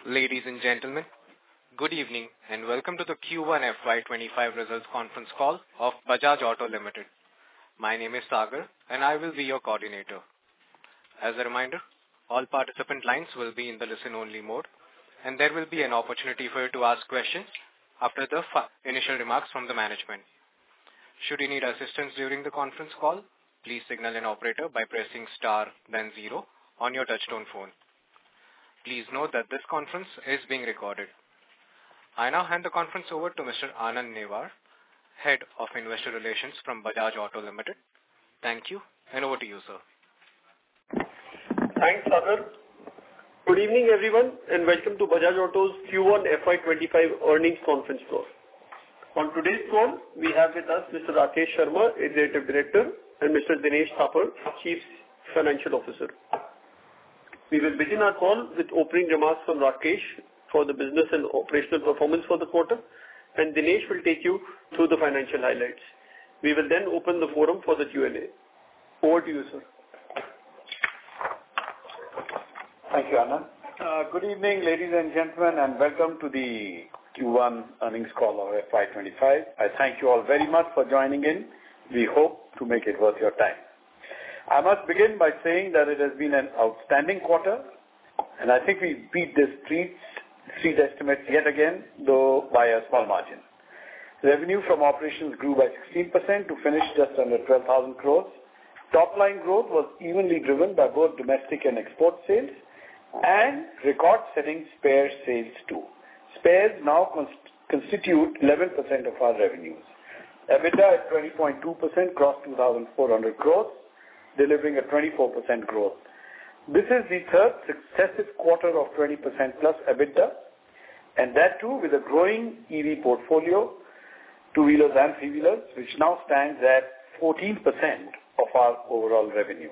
Ladies and gentlemen, good evening and welcome to the Q1 FY25 results conference call of Bajaj Auto Limited. My name is Sagar and I will be your coordinator. As a reminder, all participant lines will be in the listen-only mode and there will be an opportunity for you to ask questions after the initial remarks from the management. Should you need assistance during the conference call, please signal an operator by pressing star then 0 on your touchtone phone. Please note that this conference is being recorded. I now hand the conference over to Mr. Anand Newar, Head of Investor Relations from Bajaj Auto Limited. Thank you and over to you, sir. Thanks, Sagar. Good evening, everyone, and welcome to Bajaj Auto's Q1 FY25 earnings conference call. On today's call, we have with us Mr. Rakesh Sharma, Executive Director, and Mr. Dinesh Thapar, Chief Financial Officer. We will begin our call with opening remarks from Rakesh for the business and operational performance for the quarter, and Dinesh will take you through the financial highlights. We will then open the forum for the Q&A. Over to you, sir. Thank you, Anand. Good evening, ladies and gentlemen, and welcome to the Q1 earnings call of FY25. I thank you all very much for joining in. We hope to make it worth your time. I must begin by saying that it has been an outstanding quarter, and I think we beat the street estimates yet again, though by a small margin. Revenue from operations grew by 16% to finish just under 12,000 crores. Top-line growth was evenly driven by both domestic and export sales, and record-setting spare sales too. Spares now constitute 11% of our revenues. EBITDA at 20.2% crossed 2,400 crores, delivering a 24% growth. This is the third successive quarter of 20% plus EBITDA, and that too with a growing EV portfolio, two-wheelers and three-wheelers, which now stands at 14% of our overall revenue.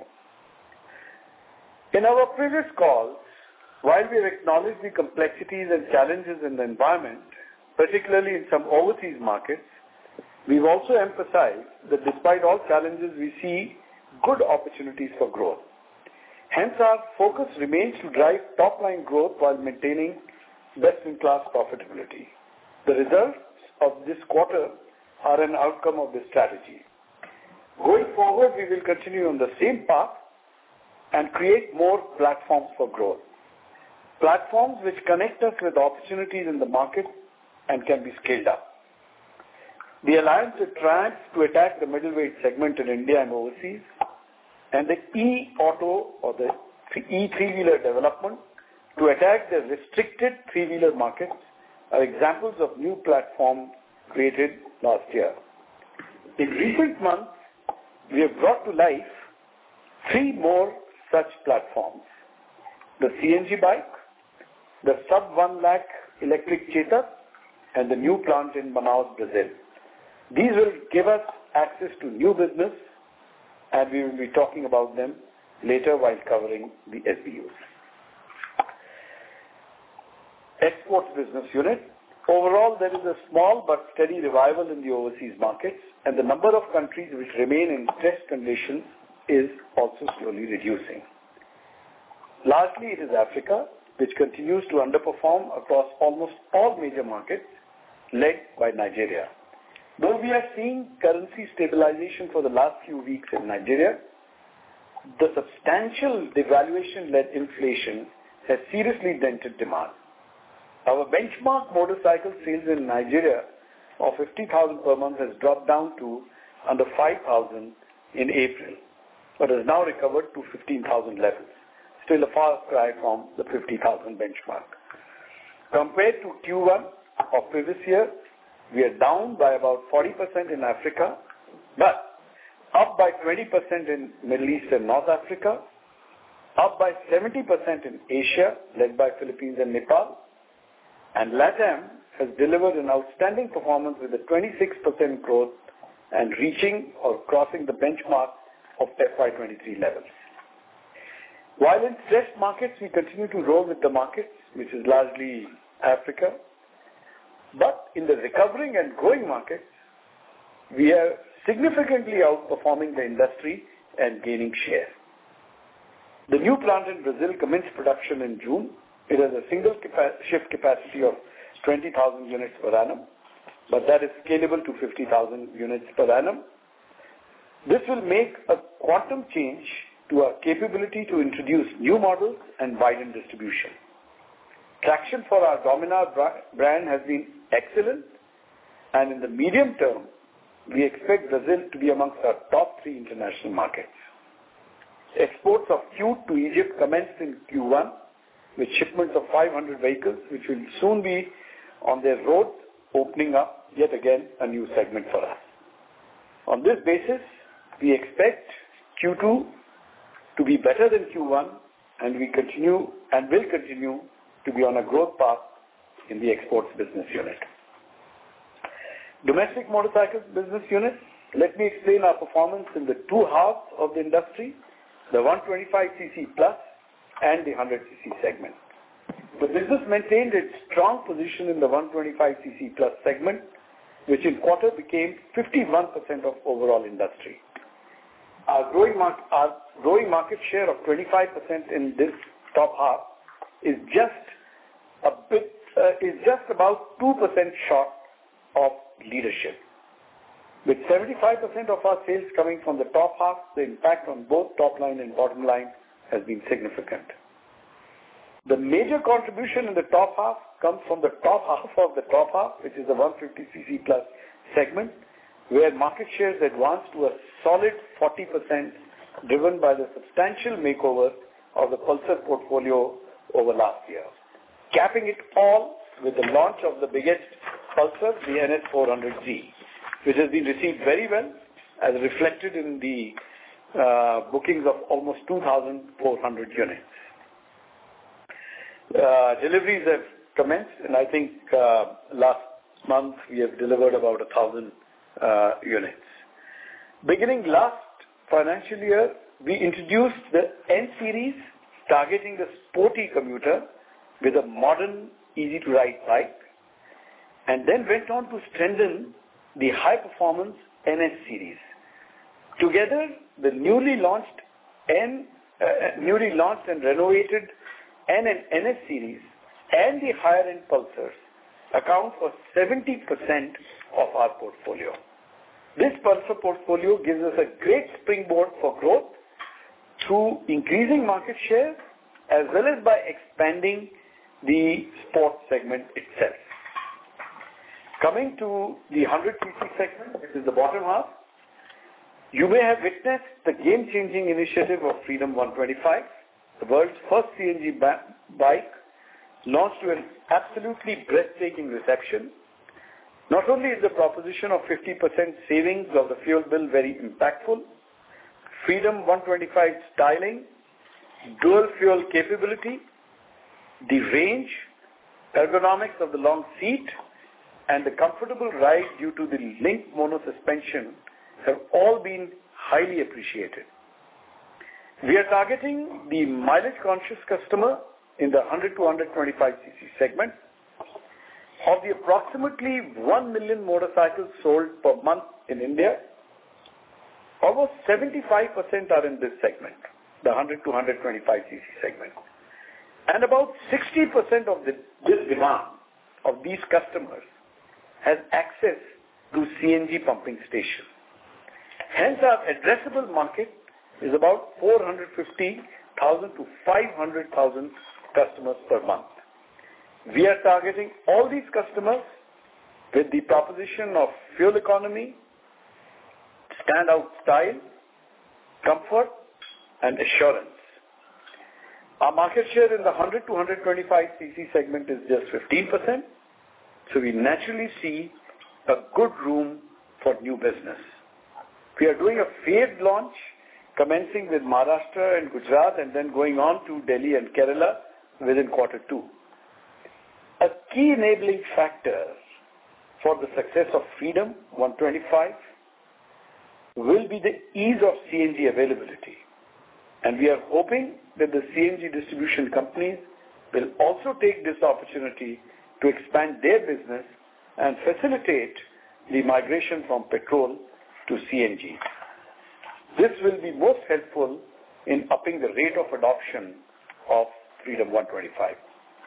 In our previous calls, while we have acknowledged the complexities and challenges in the environment, particularly in some overseas markets, we've also emphasized that despite all challenges, we see good opportunities for growth. Hence, our focus remains to drive top-line growth while maintaining best-in-class profitability. The results of this quarter are an outcome of this strategy. Going forward, we will continue on the same path and create more platforms for growth. Platforms which connect us with opportunities in the market and can be scaled up. The alliance with Triumph to attack the middleweight segment in India and overseas, and the e-auto or the e-three-wheeler development to attack the restricted three-wheeler markets are examples of new platforms created last year. In recent months, we have brought to life 3 more such platforms: the CNG bike, the sub-1 lakh electric Chetak, and the new plant in Manaus, Brazil. These will give us access to new business, and we will be talking about them later while covering the SBUs. Exports business unit. Overall, there is a small but steady revival in the overseas markets, and the number of countries which remain in stressed conditions is also slowly reducing. Largely, it is Africa, which continues to underperform across almost all major markets, led by Nigeria. Though we are seeing currency stabilization for the last few weeks in Nigeria, the substantial devaluation-led inflation has seriously dented demand. Our benchmark motorcycle sales in Nigeria of 50,000 per month has dropped down to under 5,000 in April, but has now recovered to 15,000 levels, still a far cry from the 50,000 benchmark. Compared to Q1 of previous year, we are down by about 40% in Africa, but up by 20% in Middle East and North Africa, up by 70% in Asia, led by Philippines and Nepal, and LATAM has delivered an outstanding performance with a 26% growth and reaching or crossing the benchmark of FY23 levels. While in stressed markets, we continue to roll with the markets, which is largely Africa, but in the recovering and growing markets, we are significantly outperforming the industry and gaining share. The new plant in Brazil commenced production in June It has a single shift capacity of 20,000 units per annum, but that is scalable to 50,000 units per annum. This will make a quantum change to our capability to introduce new models and widen distribution. Traction for our Dominar brand has been excellent, and in the medium term, we expect Brazil to be amongst our top 3 international markets. Exports of Qute to Egypt commenced in Q1 with shipments of 500 vehicles, which will soon be on their road, opening up yet again a new segment for us. On this basis, we expect Q2 to be better than Q1, and will continue to be on a growth path in the exports business unit. Domestic motorcycles business unit, let me explain our performance in the 2 halves of the industry, the 125cc plus and the 100cc segment. The business maintained its strong position in the 125cc plus segment, which in quarter became 51% of overall industry. Our growing market share of 25% in this top half is just about 2% short of leadership. With 75% of our sales coming from the top half, the impact on both top line and bottom line has been significant. The major contribution in the top half comes from the top half of the top half, which is the 150cc plus segment, where market shares advanced to a solid 40%, driven by the substantial makeover of the Pulsar portfolio over last year. Capping it all with the launch of the biggest Pulsar, the NS400Z, which has been received very well, as reflected in the bookings of almost 2,400 units. Deliveries have commenced, and I think last month we have delivered about 1,000 units. Beginning last financial year, we introduced the N series, targeting the sporty commuter with a modern, easy-to-ride bike, and then went on to strengthen the high-performance NS series. Together, the newly launched and renovated N and NS series and the higher-end Pulsars account for 70% of our portfolio. This Pulsar portfolio gives us a great springboard for growth through increasing market share as well as by expanding the sports segment itself. Coming to the 100cc segment, which is the bottom half, you may have witnessed the game-changing initiative of Freedom 125, the world's first CNG bike, launched to an absolutely breathtaking reception. Not only is the proposition of 50% savings of the fuel bill very impactful, Freedom 125 styling, dual fuel capability, the range, ergonomics of the long seat, and the comfortable ride due to the Link mono suspension have all been highly appreciated. We are targeting the mileage-conscious customer in the 100 to 125cc segment. Of the approximately 1 million motorcycles sold per month in India, almost 75% are in this segment, the 100 to 125cc segment. And about 60% of this demand of these customers has access to CNG pumping stations. Hence, our addressable market is about 450,000 to 500,000 customers per month. We are targeting all these customers with the proposition of fuel economy, standout style, comfort, and assurance. Our market share in the 100 to 125cc segment is just 15%, so we naturally see a good room for new business. We are doing a phased launch, commencing with Maharashtra and Gujarat and then going on to Delhi and Kerala within Q2. A key enabling factor for the success of Freedom 125 will be the ease of CNG availability. And we are hoping that the CNG distribution companies will also take this opportunity to expand their business and facilitate the migration from petrol to CNG. This will be most helpful in upping the rate of adoption of Freedom 125.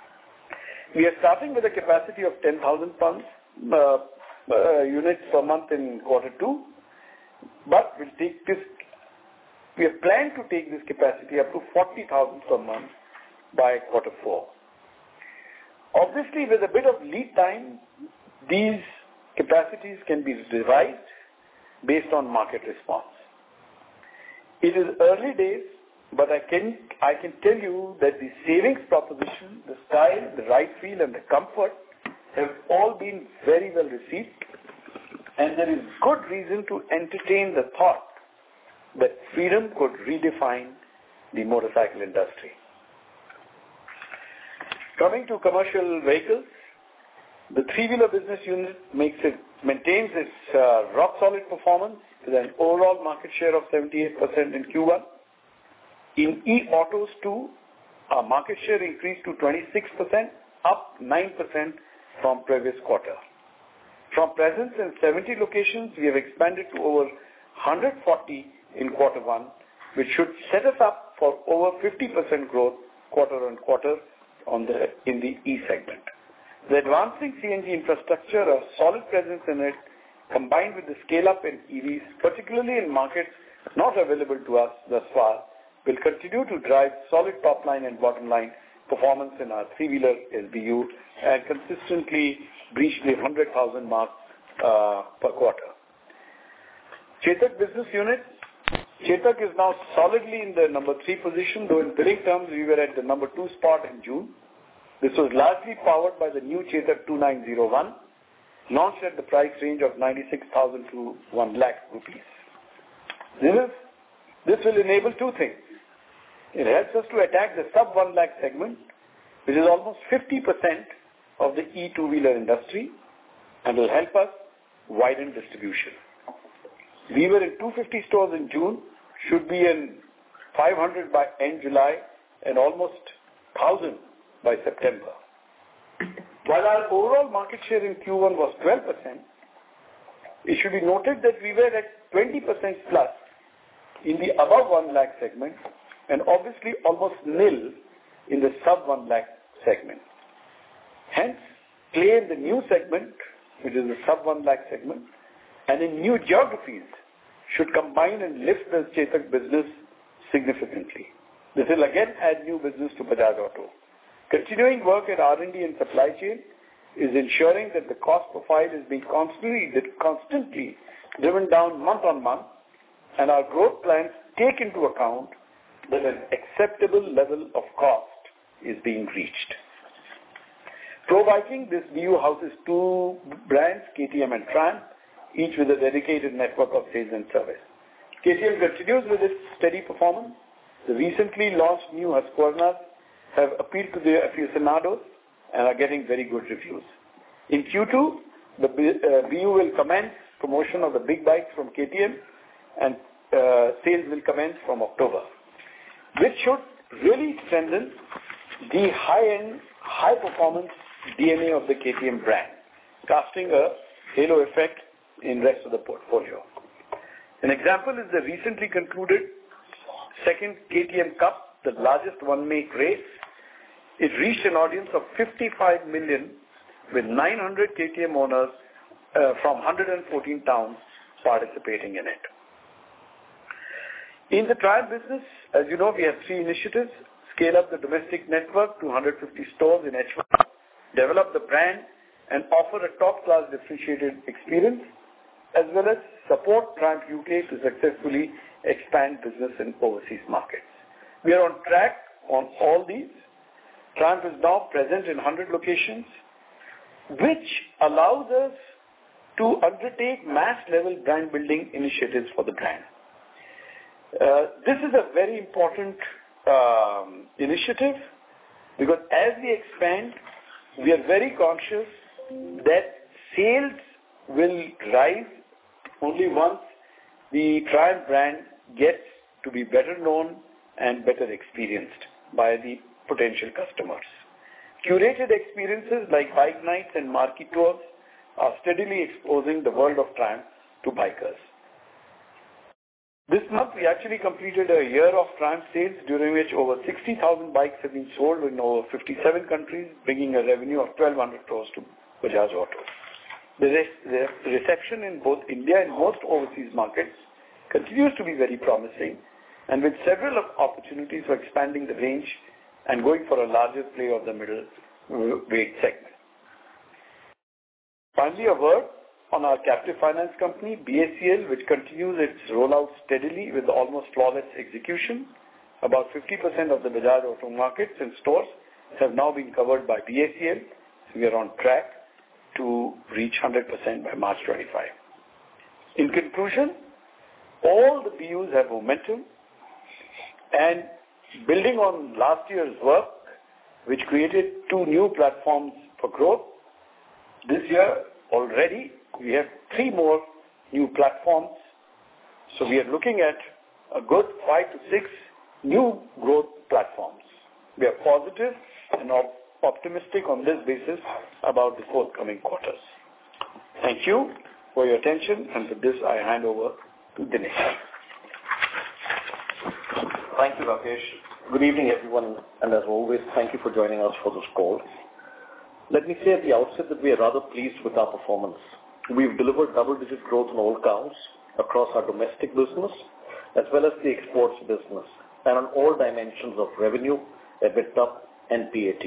We are starting with a capacity of 10,000 units per month in quarter 2, but we have planned to take this capacity up to 40,000 per month by quarter 4. Obviously, with a bit of lead time, these capacities can be revised based on market response. It is early days, but I can tell you that the savings proposition, the style, the right feel, and the comfort have all been very well received, and there is good reason to entertain the thought that freedom could redefine the motorcycle industry. Coming to commercial vehicles, the three-wheeler business unit maintains its rock-solid performance with an overall market share of 78% in Q1. In e-autos too, our market share increased to 26%, up 9% from previous quarter. From presence in 70 locations, we have expanded to over 140 in quarter 1, which should set us up for over 50% growth quarter on quarter in the E-segment. The advancing CNG infrastructure, a solid presence in it, combined with the scale-up in EVs, particularly in markets not available to us thus far, will continue to drive solid top-line and bottom-line performance in our three-wheeler SBU and consistently breach the 100,000 mark per quarter. Chetak business unit. Chetak is now solidly in the number 3 position, though in billing terms we were at the number 2 spot in June. This was largely powered by the new Chetak 2901, launched at the price range of 96,000 to 1 lakh rupees. This will enable two things. It helps us to attack the sub 1 lakh segment, which is almost 50% of the e-two-wheeler industry, and will help us widen distribution. We were in 250 stores in June, should be in 500 by end July, and almost 1,000 by September. While our overall market share in Q1 was 12%, it should be noted that we were at 20% plus in the above 1 lakh segment, and obviously almost nil in the sub 1 lakh segment. Hence, play in the new segment, which is the sub 1 lakh segment, and in new geographies should combine and lift the Chetak business significantly. This will again add new business to Bajaj Auto. Continuing work at R&D and supply chain is ensuring that the cost profile is being constantly driven down month on month, and our growth plans take into account that an acceptable level of cost is being reached. Pro Biking, this BU houses 2 brands, KTM and Triumph, each with a dedicated network of sales and service. KTM continues with its steady performance. The recently launched new Husqvarnas have appealed to the aficionados and are getting very good reviews. In Q2, the BU will commence promotion of the big bikes from KTM, and sales will commence from October, which should really strengthen the high-end, high-performance DNA of the KTM brand, casting a halo effect in rest of the portfolio. An example is the recently concluded second KTM Cup, the largest one-make race. It reached an audience of 55 million with 900 KTM owners from 114 towns participating in it. In the Triumph business, as you know, we have 3 initiatives: scale up the domestic network to 150 stores in H1, develop the brand and offer a top-class differentiated experience, as well as support Triumph UK to successfully expand business in overseas markets. We are on track on all these. Triumph is now present in 100 locations, which allows us to undertake mass-level brand building initiatives for the brand. This is a very important initiative because as we expand, we are very conscious that sales will rise only once the Triumph brand gets to be better known and better experienced by the potential customers. Curated experiences like bike nights and marquee tours are steadily exposing the world of Triumph to bikers. This month, we actually completed a year of Triumph sales, during which over 60,000 bikes have been sold in over 57 countries, bringing a revenue of 1,200 crores to Bajaj Auto. The reception in both India and most overseas markets continues to be very promising, and with several opportunities for expanding the range and going for a larger play of the middle weight segment. Finally, a word on our captive finance company, BACL, which continues its rollout steadily with almost flawless execution. About 50% of the Bajaj Auto markets and stores have now been covered by BACL. So we are on track to reach 100% by March 25. In conclusion, all the BUs have momentum, and building on last year's work, which created 2 new platforms for growth, this year already we have 3 more new platforms. So we are looking at a good 5 to 6 new growth platforms. We are positive and optimistic on this basis about the forthcoming quarters. Thank you for your attention, and with this I hand over to Dinesh. Thank you, Rakesh. Good evening, everyone, and as always, thank you for joining us for this call. Let me say at the outset that we are rather pleased with our performance. We've delivered double-digit growth on all counts across our domestic business as well as the exports business, and on all dimensions of revenue, EBITDA, and PAT.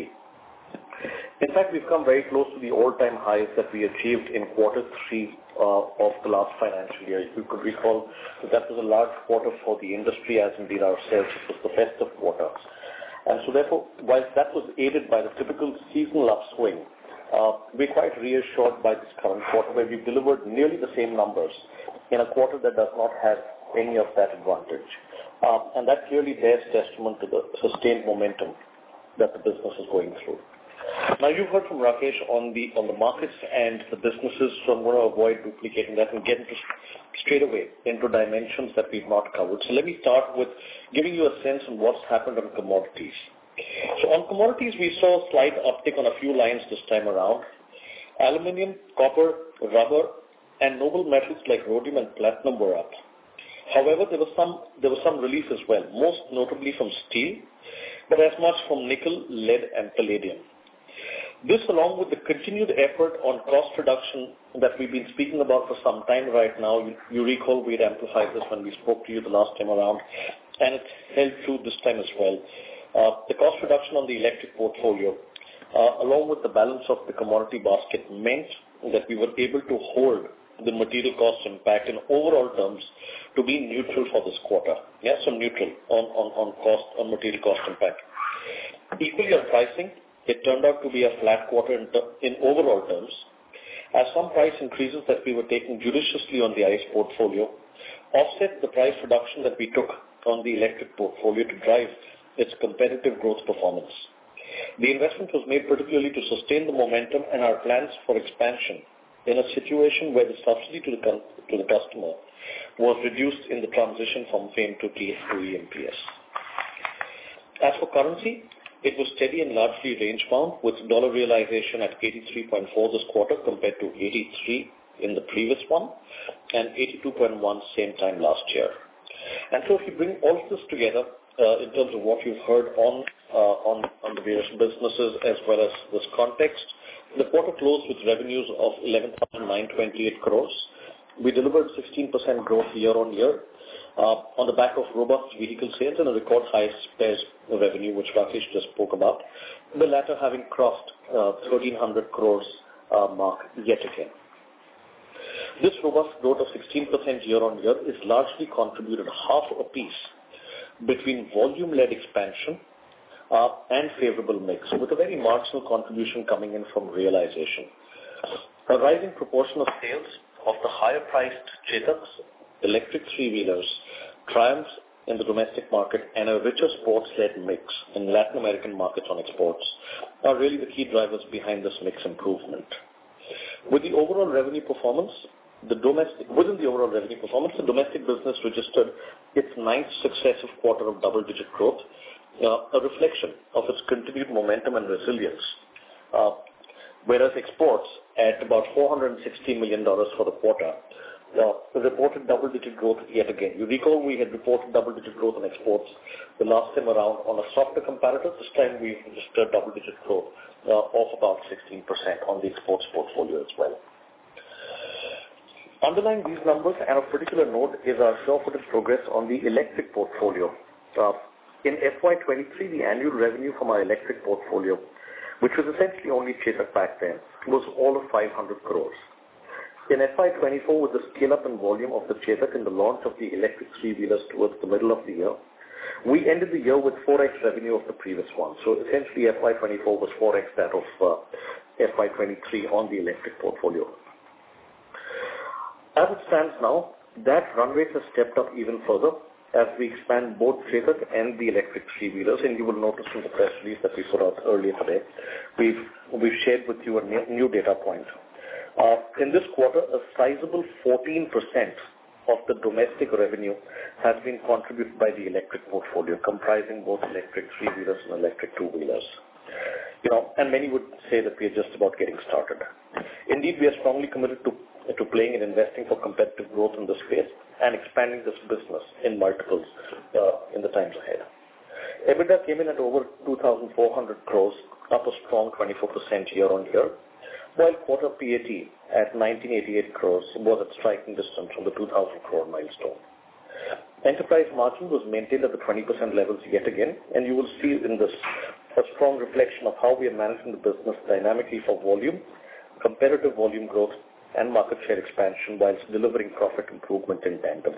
In fact, we've come very close to the all-time highs that we achieved in quarter 3 of the last financial year. You could recall that was a large quarter for the industry, as indeed ourselves. It was the festive quarter. And so therefore, whilst that was aided by the typical seasonal upswing, we're quite reassured by this current quarter, where we've delivered nearly the same numbers in a quarter that does not have any of that advantage. And that clearly bears testament to the sustained momentum that the business is going through. Now, you've heard from Rakesh on the markets and the businesses, so I'm going to avoid duplicating that and get straight away into dimensions that we've not covered. So let me start with giving you a sense on what's happened on commodities. So on commodities, we saw a slight uptick on a few lines this time around. Aluminium, copper, rubber, and noble metals like rhodium and platinum were up. However, there was some relief as well, most notably from steel, but as much from nickel, lead, and palladium. This, along with the continued effort on cost reduction that we've been speaking about for some time right now, you recall we'd amplified this when we spoke to you the last time around, and it held true this time as well. The cost reduction on the electric portfolio, along with the balance of the commodity basket, meant that we were able to hold the material cost impact in overall terms to be neutral for this quarter. Yes, so neutral on material cost impact. Equally on pricing, it turned out to be a flat quarter in overall terms, as some price increases that we were taking judiciously on the ICE portfolio offset the price reduction that we took on the electric portfolio to drive its competitive growth performance. The investment was made particularly to sustain the momentum and our plans for expansion in a situation where the subsidy to the customer was reduced in the transition from FAME to EMPS. As for currency, it was steady and largely range-bound, with dollar realization at 83.4 this quarter compared to 83 in the previous one and 82.1 same time last year. And so if you bring all of this together in terms of what you've heard on the various businesses as well as this context, the quarter closed with revenues of 11,928 crores. We delivered 16% growth year on year on the back of robust vehicle sales and a record high spares revenue, which Rakesh just spoke about, the latter having crossed 1,300 crores mark yet again. This robust growth of 16% year on year is largely contributed half a piece between volume-led expansion and favorable mix, with a very marginal contribution coming in from realization. A rising proportion of sales of the higher-priced Chetaks, electric three-wheelers, Triumphs in the domestic market, and a richer sports-led mix in Latin American markets on exports are really the key drivers behind this mix improvement. With the overall revenue performance, the domestic business registered its 9th successive quarter of double-digit growth, a reflection of its continued momentum and resilience. Whereas exports at about $460 million for the quarter reported double-digit growth yet again. You recall we had reported double-digit growth on exports the last time around on a softer comparator. This time we registered double-digit growth of about 16% on the exports portfolio as well. Underlying these numbers and of particular note is our sure-footed progress on the electric portfolio. In FY23, the annual revenue from our electric portfolio, which was essentially only Chetak back then, was all of 500 crores. In FY24, with the scale-up in volume of the Chetak and the launch of the electric three-wheelers towards the middle of the year, we ended the year with 4x revenue of the previous one. So essentially, FY24 was 4x that of FY23 on the electric portfolio. As it stands now, that run rate has stepped up even further as we expand both Chetak and the electric three-wheelers. And you will notice in the press release that we put out earlier today, we've shared with you a new data point. In this quarter, a sizable 14% of the domestic revenue has been contributed by the electric portfolio, comprising both electric three-wheelers and electric two-wheelers. And many would say that we are just about getting started. Indeed, we are strongly committed to playing and investing for competitive growth in this space and expanding this business in multiples in the times ahead. EBITDA came in at over 2,400 crores, up a strong 24% year on year, while quarter PAT at 1,988 crores was at striking distance from the 2,000 crore milestone. Enterprise margin was maintained at the 20% levels yet again, and you will see in this a strong reflection of how we are managing the business dynamically for volume, competitive volume growth, and market share expansion whilst delivering profit improvement in tandem.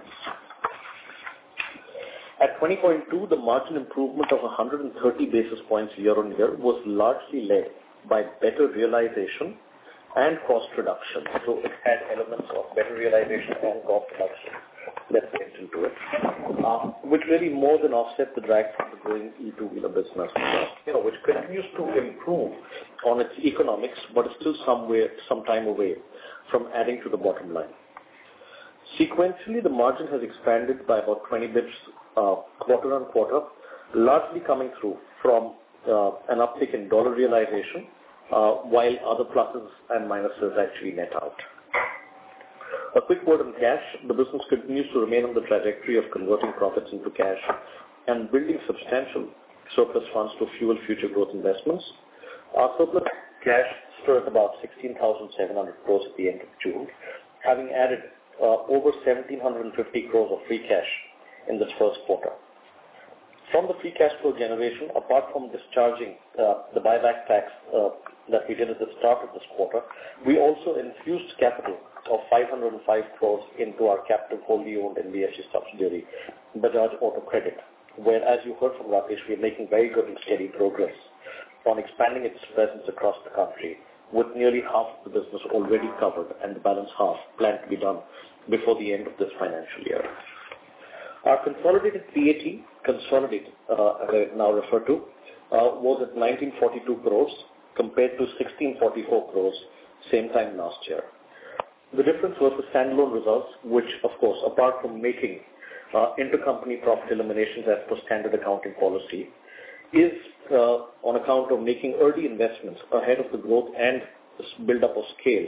At 20.2, the margin improvement of 130 basis points year on year was largely led by better realization and cost reduction. So it had elements of better realization and cost reduction that went into it, which really more than offset the drag from the growing e-two-wheeler business, which continues to improve on its economics, but is still some time away from adding to the bottom line. Sequentially, the margin has expanded by about 20 bips quarter on quarter, largely coming through from an uptick in dollar realization, while other pluses and minuses actually net out. A quick word on cash. The business continues to remain on the trajectory of converting profits into cash and building substantial surplus funds to fuel future growth investments. Our surplus cash stood at about 16,700 crores at the end of June, having added over 1,750 crores of free cash in this first quarter. From the free cash flow generation, apart from discharging the buyback tax that we did at the start of this quarter, we also infused capital of 505 crores into our captive wholly owned NBFC subsidiary, Bajaj Auto Credit, where, as you heard from Rakesh, we are making very good and steady progress on expanding its presence across the country, with nearly half of the business already covered and the balance half planned to be done before the end of this financial year. Our consolidated PAT, as I now refer to, was at 1,942 crores compared to 1,644 crores same time last year. The difference was the standalone results, which, of course, apart from making intercompany profit eliminations as per standard accounting policy, is on account of making early investments ahead of the growth and build-up of scale,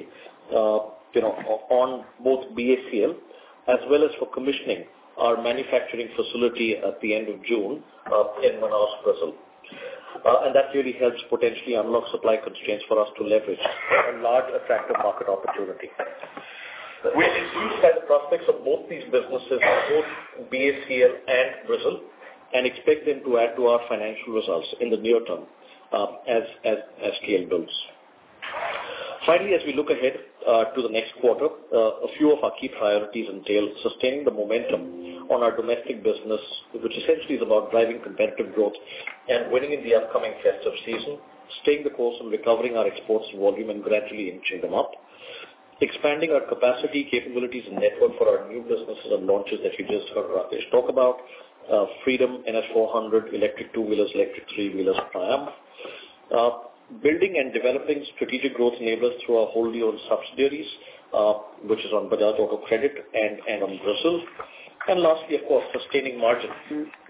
on both BACL as well as for commissioning our manufacturing facility at the end of June in Manaus, Brazil. And that really helps potentially unlock supply constraints for us to leverage a large attractive market opportunity. We're enthused by the prospects of both these businesses, both BACL and Brazil, and expect them to add to our financial results in the near term as scale builds. Finally, as we look ahead to the next quarter, a few of our key priorities entail sustaining the momentum on our domestic business, which essentially is about driving competitive growth and winning in the upcoming festive season, staying the course and recovering our exports volume and gradually inching them up, expanding our capacity, capabilities, and network for our new businesses and launches that you just heard Rakesh talk about, Freedom, NS400, electric two-wheelers, electric three-wheelers, Triumph, building and developing strategic growth enablers through our wholly owned subsidiaries, which is on Bajaj Auto Credit and on Brazil. And lastly, of course, sustaining margin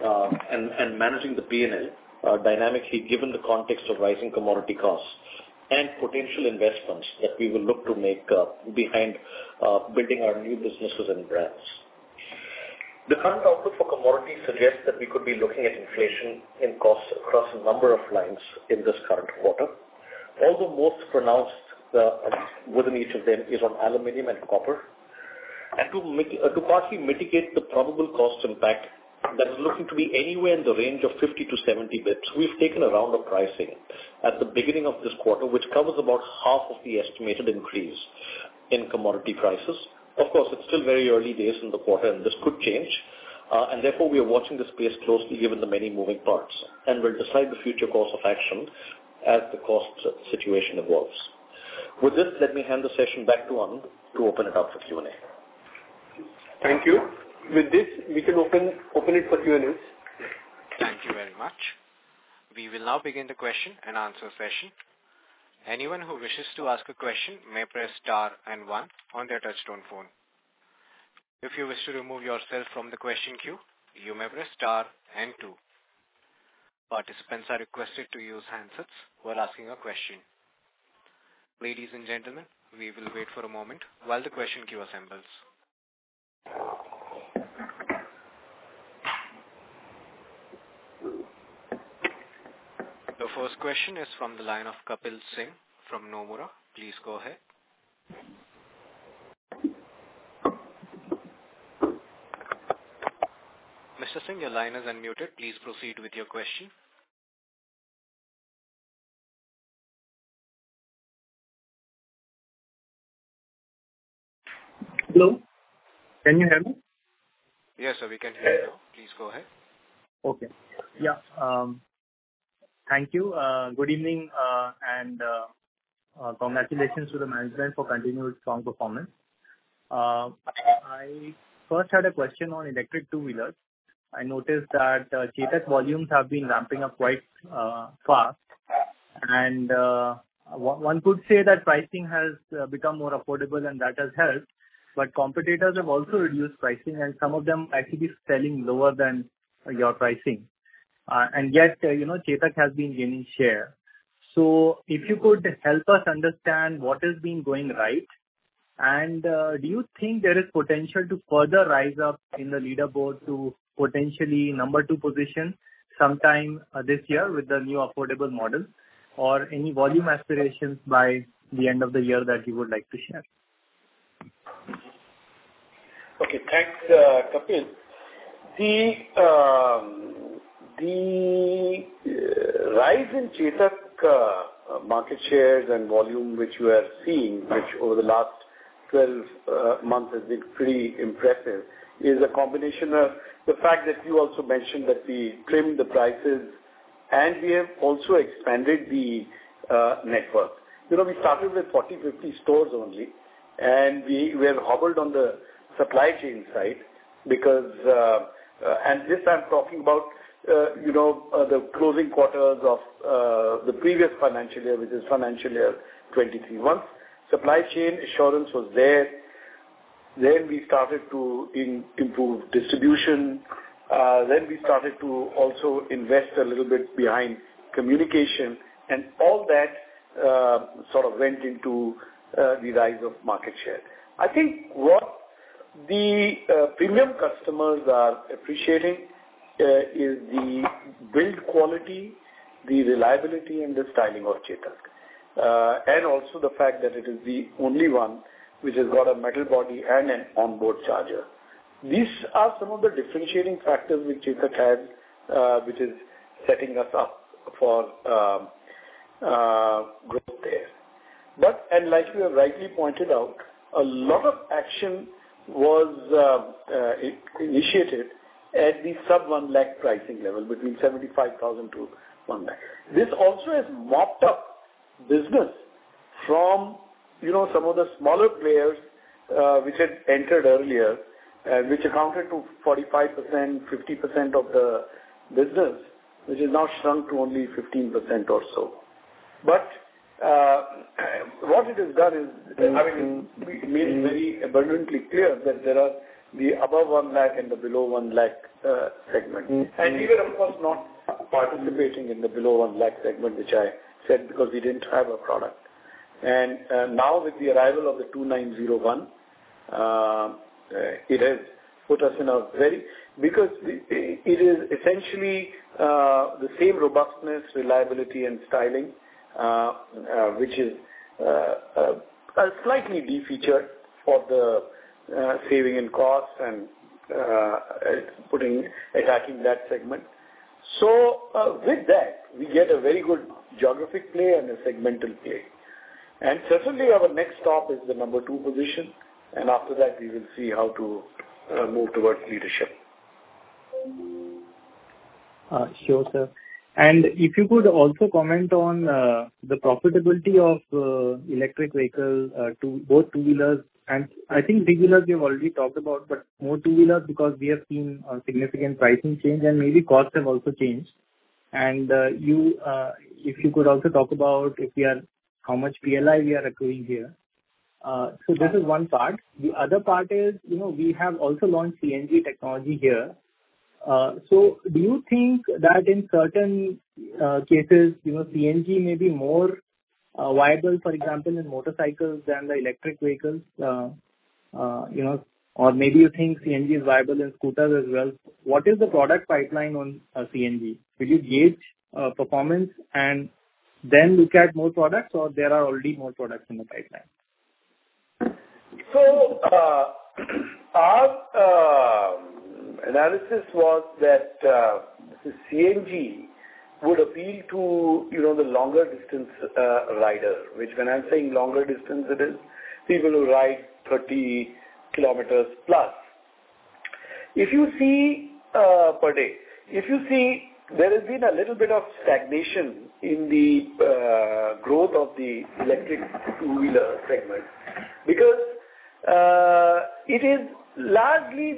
and managing the P&L dynamically given the context of rising commodity costs and potential investments that we will look to make behind building our new businesses and brands. The current outlook for commodities suggests that we could be looking at inflation in costs across a number of lines in this current quarter. Although most pronounced within each of them is on aluminium and copper. And to partly mitigate the probable cost impact that is looking to be anywhere in the range of 50 to 70 bits, we've taken a round of pricing at the beginning of this quarter, which covers about half of the estimated increase in commodity prices. Of course, it's still very early days in the quarter, and this could change. And therefore, we are watching the space closely given the many moving parts, and will decide the future course of action as the cost situation evolves. With this, let me hand the session back to Anand to open it up for Q&A. Thank you. With this, we can open it for Q&As. Thank you very much. We will now begin the question and answer session. Anyone who wishes to ask a question may press star and 1 on their touchtone phone. If you wish to remove yourself from the question queue, you may press star and 2. Participants are requested to use handsets while asking a question. Ladies and gentlemen, we will wait for a moment while the question queue assembles. The first question is from the line of Kapil Singh from Nomura. Please go ahead. Mr. Singh, your line is unmuted. Please proceed with your question. Hello, can you hear me? Yes, sir, we can hear you now. Please go ahead. Okay. Yeah. Thank you. Good evening, and congratulations to the management for continued strong performance. I first had a question on electric two-wheelers. I noticed that Chetak volumes have been ramping up quite fast, and one could say that pricing has become more affordable, and that has helped. But competitors have also reduced pricing, and some of them actually selling lower than your pricing. And yet, Chetak has been gaining share. So if you could help us understand what has been going right, and do you think there is potential to further rise up in the leaderboard to potentially number 2 position sometime this year with the new affordable model, or any volume aspirations by the end of the year that you would like to share? Okay, thanks, Kapil. The rise in Chetak market shares and volume which you are seeing, which over the last 12 months has been pretty impressive, is a combination of the fact that you also mentioned that we trimmed the prices and we have also expanded the network. We started with 40, 50 stores only, and we were hobbled on the supply chain side because, and this I'm talking about, the closing quarters of the previous financial year, which is financial year 23. Once supply chain assurance was there, then we started to improve distribution. Then we started to also invest a little bit behind communication, and all that sort of went into the rise of market share. I think what the premium customers are appreciating is the build quality, the reliability, and the styling of Chetak. And also the fact that it is the only one which has got a metal body and an onboard charger. These are some of the differentiating factors which Chetak has, which is setting us up for growth there. But, and like you have rightly pointed out, a lot of action was initiated at the sub 1 lakh pricing level, between 75,000 to 1 lakh. This also has mopped up business from, some of the smaller players which had entered earlier, which accounted to 45%, 50% of the business, which is now shrunk to only 15% or so. But what it has done is, it made it very abundantly clear that there are the above 1 lakh and the below 1 lakh segment. And we were, of course, not participating in the below 1 lakh segment, which I said because we didn't have a product. And now with the arrival of the 2901, it has put us in a because it is essentially the same robustness, reliability, and styling, which is slightly defeatured for the saving in cost and attacking that segment. So with that, we get a very good geographic play and a segmental play. And certainly our next stop is the number 2 position, and after that we will see how to move towards leadership. Sure, sir. And if you could also comment on the profitability of electric vehicle, both two-wheelers and I think three-wheelers we have already talked about, but more two-wheelers because we have seen a significant pricing change and maybe costs have also changed. And if you could also talk about how much PLI we are accruing here. So this is one part. The other part is, we have also launched CNG technology here. So do you think that in certain cases, CNG may be more viable, for example, in motorcycles than the electric vehicles? Or maybe you think CNG is viable in scooters as well. What is the product pipeline on CNG? Will you gauge performance and then look at more products, or there are already more products in the pipeline? So our analysis was that the CNG would appeal to the longer distance rider, which when I'm saying longer distance, it is people who ride 30 kilometers plus. If you see per day, there has been a little bit of stagnation in the growth of the electric two-wheeler segment because it is largely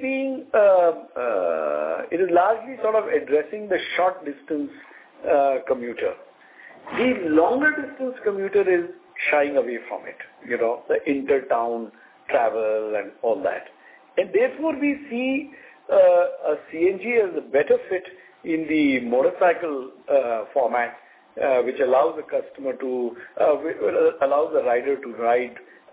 sort of addressing the short distance commuter. The longer distance commuter is shying away from it, the inter-town travel and all that. And therefore we see a CNG as a better fit in the motorcycle format, which allows the customer allows the rider to ride,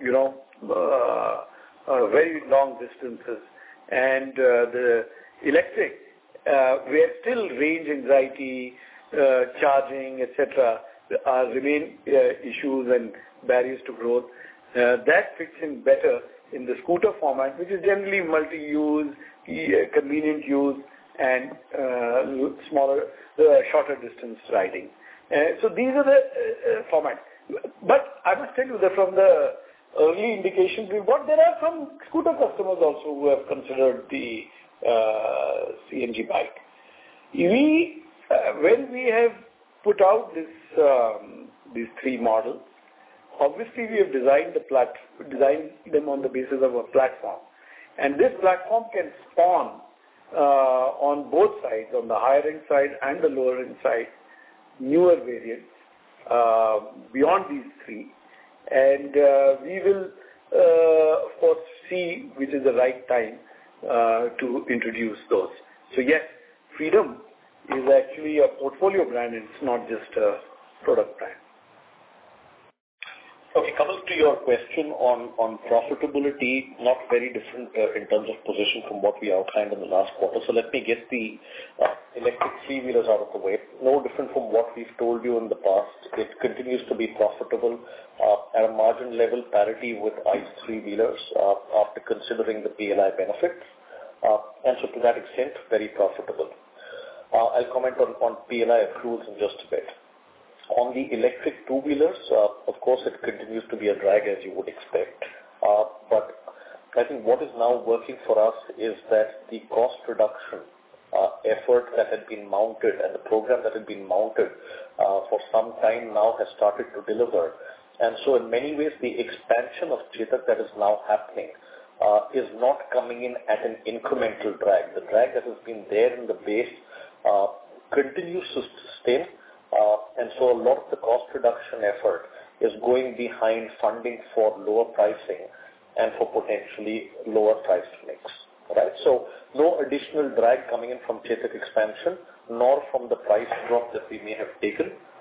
very long distances. And the electric, where still range anxiety, charging, etc., remain issues and barriers to growth. That fits in better in the scooter format, which is generally multi-use, convenient use, and shorter distance riding. So these are the formats. But I must tell you that from the early indications there are some scooter customers also who have considered the CNG bike. When we have put out these three models, obviously we have designed them on the basis of a platform, and this platform can spawn on both sides, on the higher end side and the lower end side, newer variants beyond these three, and we will of course see which is the right time to introduce those. So yes, Freedom is actually a portfolio brand, it's not just a product brand. Okay, coming to your question on profitability, not very different in terms of position from what we outlined in the last quarter. So let me get the electric three-wheelers out of the way. No different from what we've told you in the past. It continues to be profitable at a margin level parity with ICE three-wheelers after considering the PLI benefits. And so to that extent, very profitable. I'll comment on PLI accruals in just a bit. On the electric two-wheelers, of course, it continues to be a drag as you would expect. But I think what is now working for us is that the cost reduction effort that had been mounted and the program that had been mounted for some time now has started to deliver. And so in many ways, the expansion of Chetak that is now happening is not coming in at an incremental drag. The drag that has been there in the base continues to sustain. And so a lot of the cost reduction effort is going behind funding for lower pricing and for potentially lower price mix. Right? So no additional drag coming in from Chetak expansion, nor from the price drop that we may have taken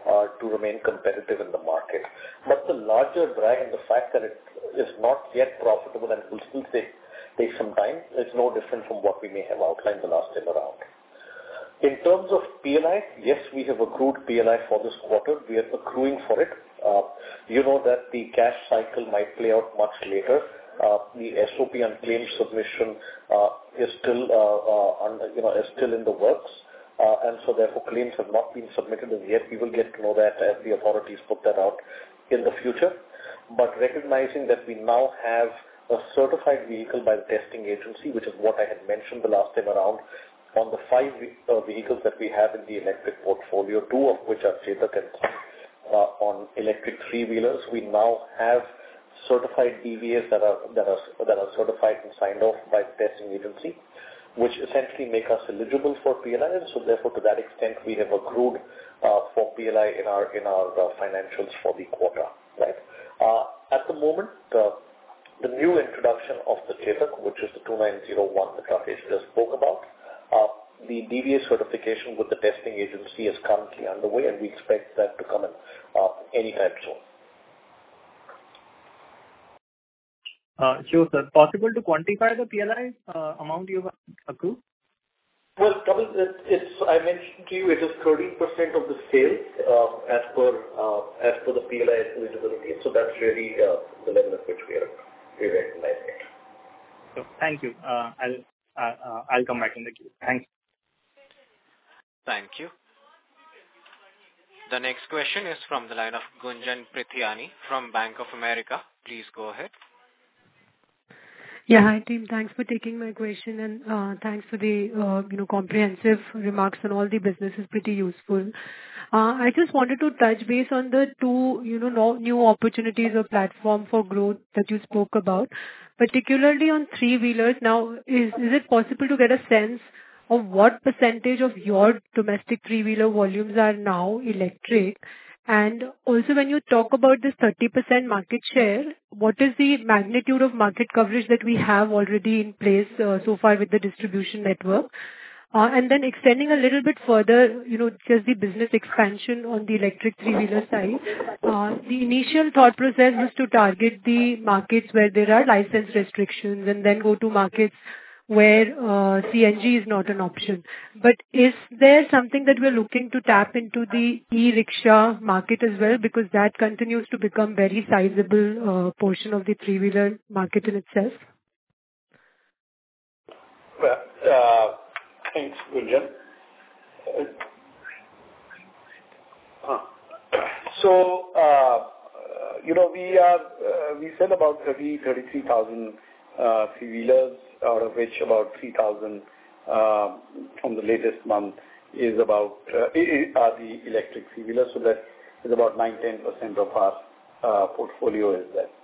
to remain competitive in the market. But the larger drag and the fact that it is not yet profitable and will still take some time, it's no different from what we may have outlined the last time around. In terms of PLI, yes, we have accrued PLI for this quarter. We are accruing for it. You know that the cash cycle might play out much later. The SOP and claim submission is still in the works, and so therefore claims have not been submitted as yet. We will get to know that as the authorities put that out in the future. But recognizing that we now have a certified vehicle by the testing agency, which is what I had mentioned the last time around, on the 5 vehicles that we have in the electric portfolio, 2 of which are Chetak and on electric 3-wheelers, we now have certified DVAs that are certified and signed off by the testing agency, which essentially make us eligible for PLI. And so therefore, to that extent, we have accrued for PLI in our financials for the quarter. Right. At the moment, the new introduction of the Chetak, which is the 2901 that Rakesh just spoke about, the DVA certification with the testing agency is currently underway, and we expect that to come in anytime soon. Sure, sir. Possible to quantify the PLI amount you have accrued? Well, I mentioned to you, it is 13% of the sales as per the PLI eligibility. So that's really the level at which we recognize it. So, thank you. I'll come back in the queue. Thanks. Thank you. The next question is from the line of Gunjan Prithyani from Bank of America. Please go ahead. Yeah, hi team. Thanks for taking my question, and thanks for the comprehensive remarks on all the businesses. Pretty useful. I just wanted to touch base on the 2 new opportunities or platform for growth that you spoke about, particularly on 3-wheelers. Now, is it possible to get a sense of what percentage of your domestic 3-wheeler volumes are now electric? And also, when you talk about this 30% market share, what is the magnitude of market coverage that we have already in place so far with the distribution network? And then extending a little bit further, just the business expansion on the electric 3-wheeler side. The initial thought process was to target the markets where there are license restrictions and then go to markets where CNG is not an option. But is there something that we're looking to tap into the e-rickshaw market as well? Because that continues to become very sizable portion of the 3-wheeler market in itself. Well, thanks, Gunjan. We said about 33,000 3-wheelers, out of which about 3,000 from the latest month are the electric 3-wheelers. So that is about 9-10% of our portfolio is there.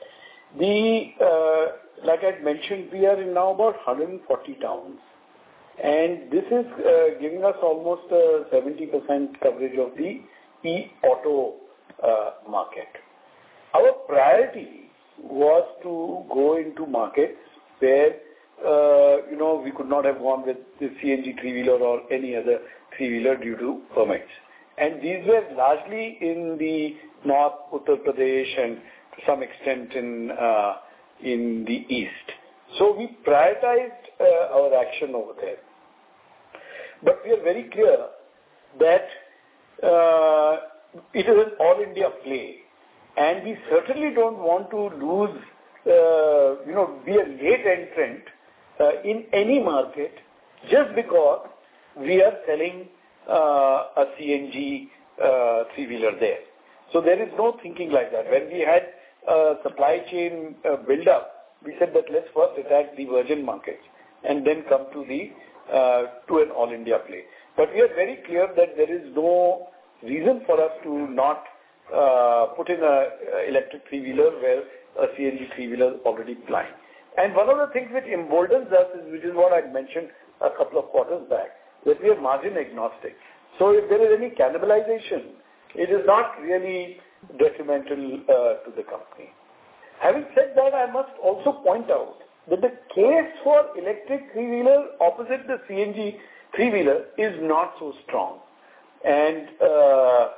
Like I mentioned, we are in now about 140 towns, and this is giving us almost 70% coverage of the e-auto market. Our priority was to go into markets where we could not have gone with the CNG 3-wheeler or any other 3-wheeler due to permits. And these were largely in the North, Uttar Pradesh, and to some extent in the East. So we prioritized our action over there. But we are very clear that it is an all-India play, and we certainly don't want to lose, be a late entrant in any market just because we are selling a CNG 3-wheeler there. So there is no thinking like that. When we had supply chain build up, we said that let's first attack the virgin markets and then come to an all-India play. But we are very clear that there is no reason for us to not put in a electric 3-wheeler where a CNG 3-wheeler is already flying. And one of the things which emboldens us is, which is what I mentioned a couple of quarters back, that we are margin agnostic. So if there is any cannibalization, it is not really detrimental to the company. Having said that, I must also point out that the case for electric 3-wheeler opposite the CNG 3-wheeler is not so strong. And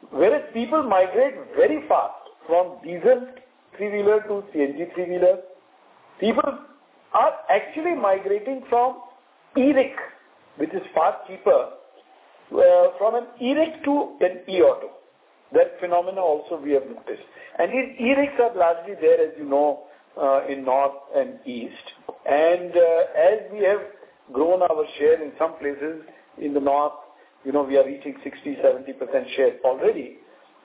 Whereas people migrate very fast from diesel three-wheeler to CNG three-wheeler. People are actually migrating from e-rick, which is far cheaper, from an e-rick to an e-auto. That phenomena also we have noticed. And these e-ricks are largely there, as you know, in north and east. And as we have grown our share in some places in the north, we are reaching 60-70% share already.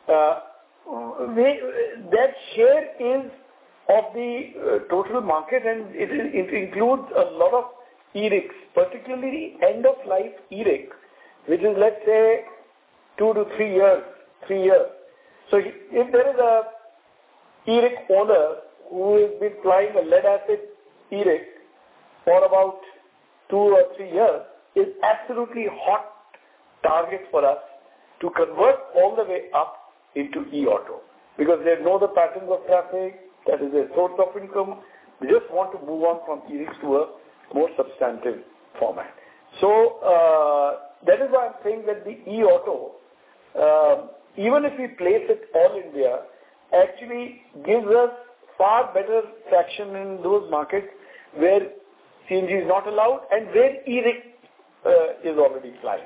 That share is of the total market, and it includes a lot of e-ricks, particularly end-of-life e-rick, which is, let's say, 2 to 3 years. 3 years. So if there is a e-rick owner who has been plying a lead-acid e-rick for about 2 or 3 years, is absolutely hot target for us to convert all the way up into e-auto, because they know the patterns of traffic, that is their source of income. They just want to move on from e-ricks to a more substantive format. So that is why I'm saying that the e-auto, even if we place it all India, actually gives us far better traction in those markets where CNG is not allowed and where e-rick is already flying.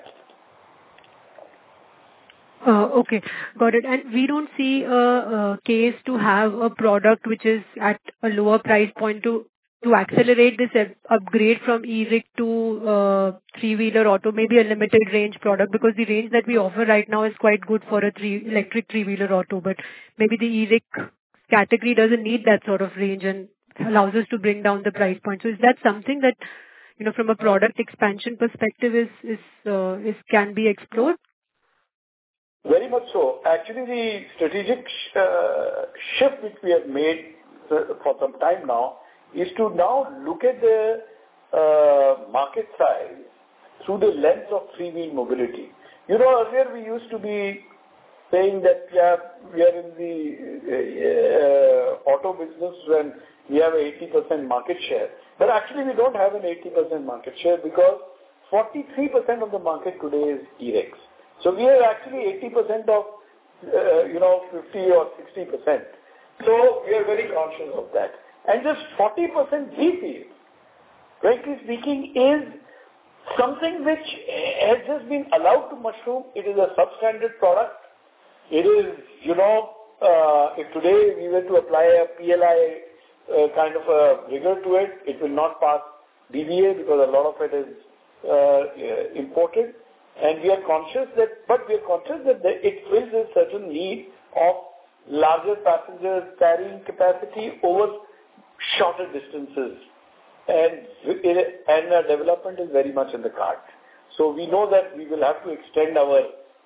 Okay, got it. And we don't see a case to have a product which is at a lower price point to accelerate this upgrade from e-rick to three-wheeler auto, maybe a limited range product, because the range that we offer right now is quite good for a electric three-wheeler auto, but maybe the e-rick category doesn't need that sort of range and allows us to bring down the price point. So is that something that, from a product expansion perspective is can be explored? Very much so. Actually, the strategic shift which we have made for some time now is to now look at the market size through the lens of three-wheel mobility. Earlier we used to be saying that we are in the auto business when we have 80% market share. But actually we don't have an 80% market share because 43% of the market today is e-ricks. So we are actually 80% of, 50 or 60%. So we are very conscious of that. And this 40% we feel, frankly speaking, is something which has just been allowed to mushroom. It is a substandard product. It is, if today we were to apply a PLI kind of a rigor to it, it will not pass DVA because a lot of it is imported. And we are conscious that it fills a certain need of larger passengers carrying capacity over shorter distances. And development is very much in the card. So we know that we will have to extend our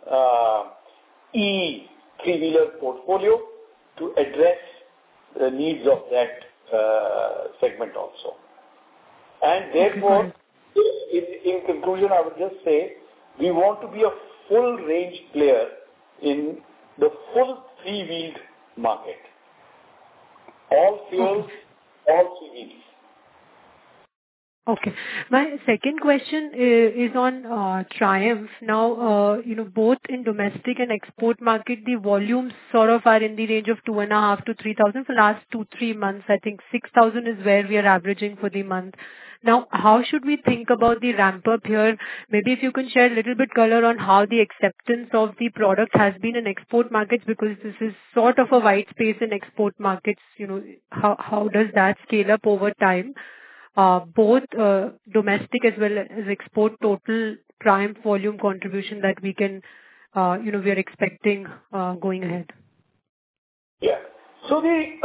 three-wheeler portfolio to address the needs of that segment also. And therefore, in conclusion, I would just say, we want to be a full range player in the full three-wheeled market. All fuels, all three-wheels. Okay. My second question is on Triumph. Now, both in domestic and export market, the volumes sort of are in the range of 2,500 to 3,000 for last 2-3 months. I think 6,000 is where we are averaging for the month. Now, how should we think about the ramp up here? Maybe if you can share a little bit color on how the acceptance of the product has been in export markets, because this is sort of a wide space in export markets. How does that scale up over time? Both domestic as well as export total Triumph volume contribution that we can, we are expecting going ahead. Yeah. So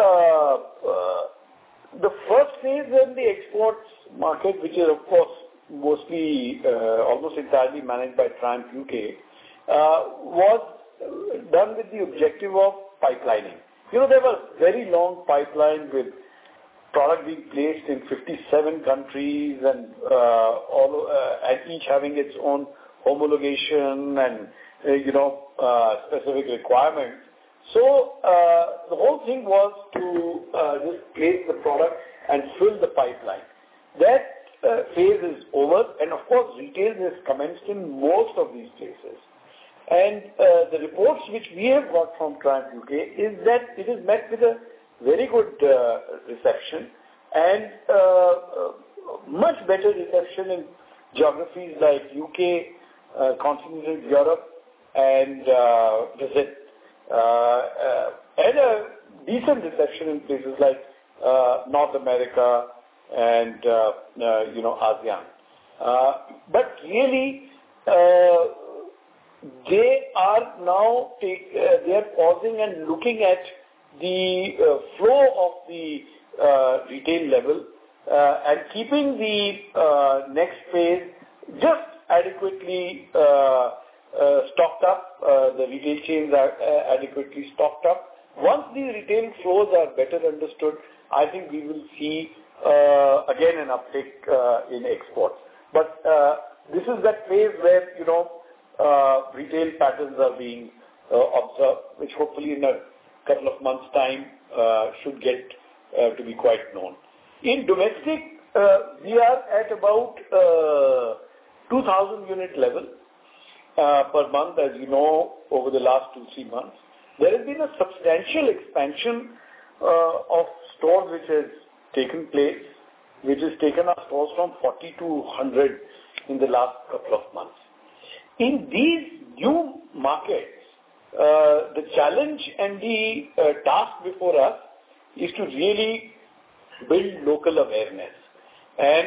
the first phase in the exports market, which is of course mostly almost entirely managed by Triumph UK, was done with the objective of pipelining. There was very long pipeline with product being placed in 57 countries and each having its own homologation and specific requirements. So the whole thing was to just place the product and fill the pipeline. That phase is over, and of course retail is commenced in most of these places. And the reports which we have got from Triumph UK is that it is met with a very good reception and much better reception in geographies like UK, continental Europe, and Brazil, and a decent reception in places like North America and ASEAN. But really, they are now they are pausing and looking at the flow of the retail level and keeping the next phase just adequately stocked up. The retail chains are adequately stocked up. Once the retail flows are better understood, I think we will see again an uptick in exports. But this is that phase where, retail patterns are being observed, which hopefully in a couple of months' time should get to be quite known. In domestic, we are at about 2,000 unit level per month, as you know, over the last 2-3 months. There has been a substantial expansion of stores which has taken place, which has taken our stores from 40 to 100 in the last couple of months. In these new markets, the challenge and the task before us is to really build local awareness. And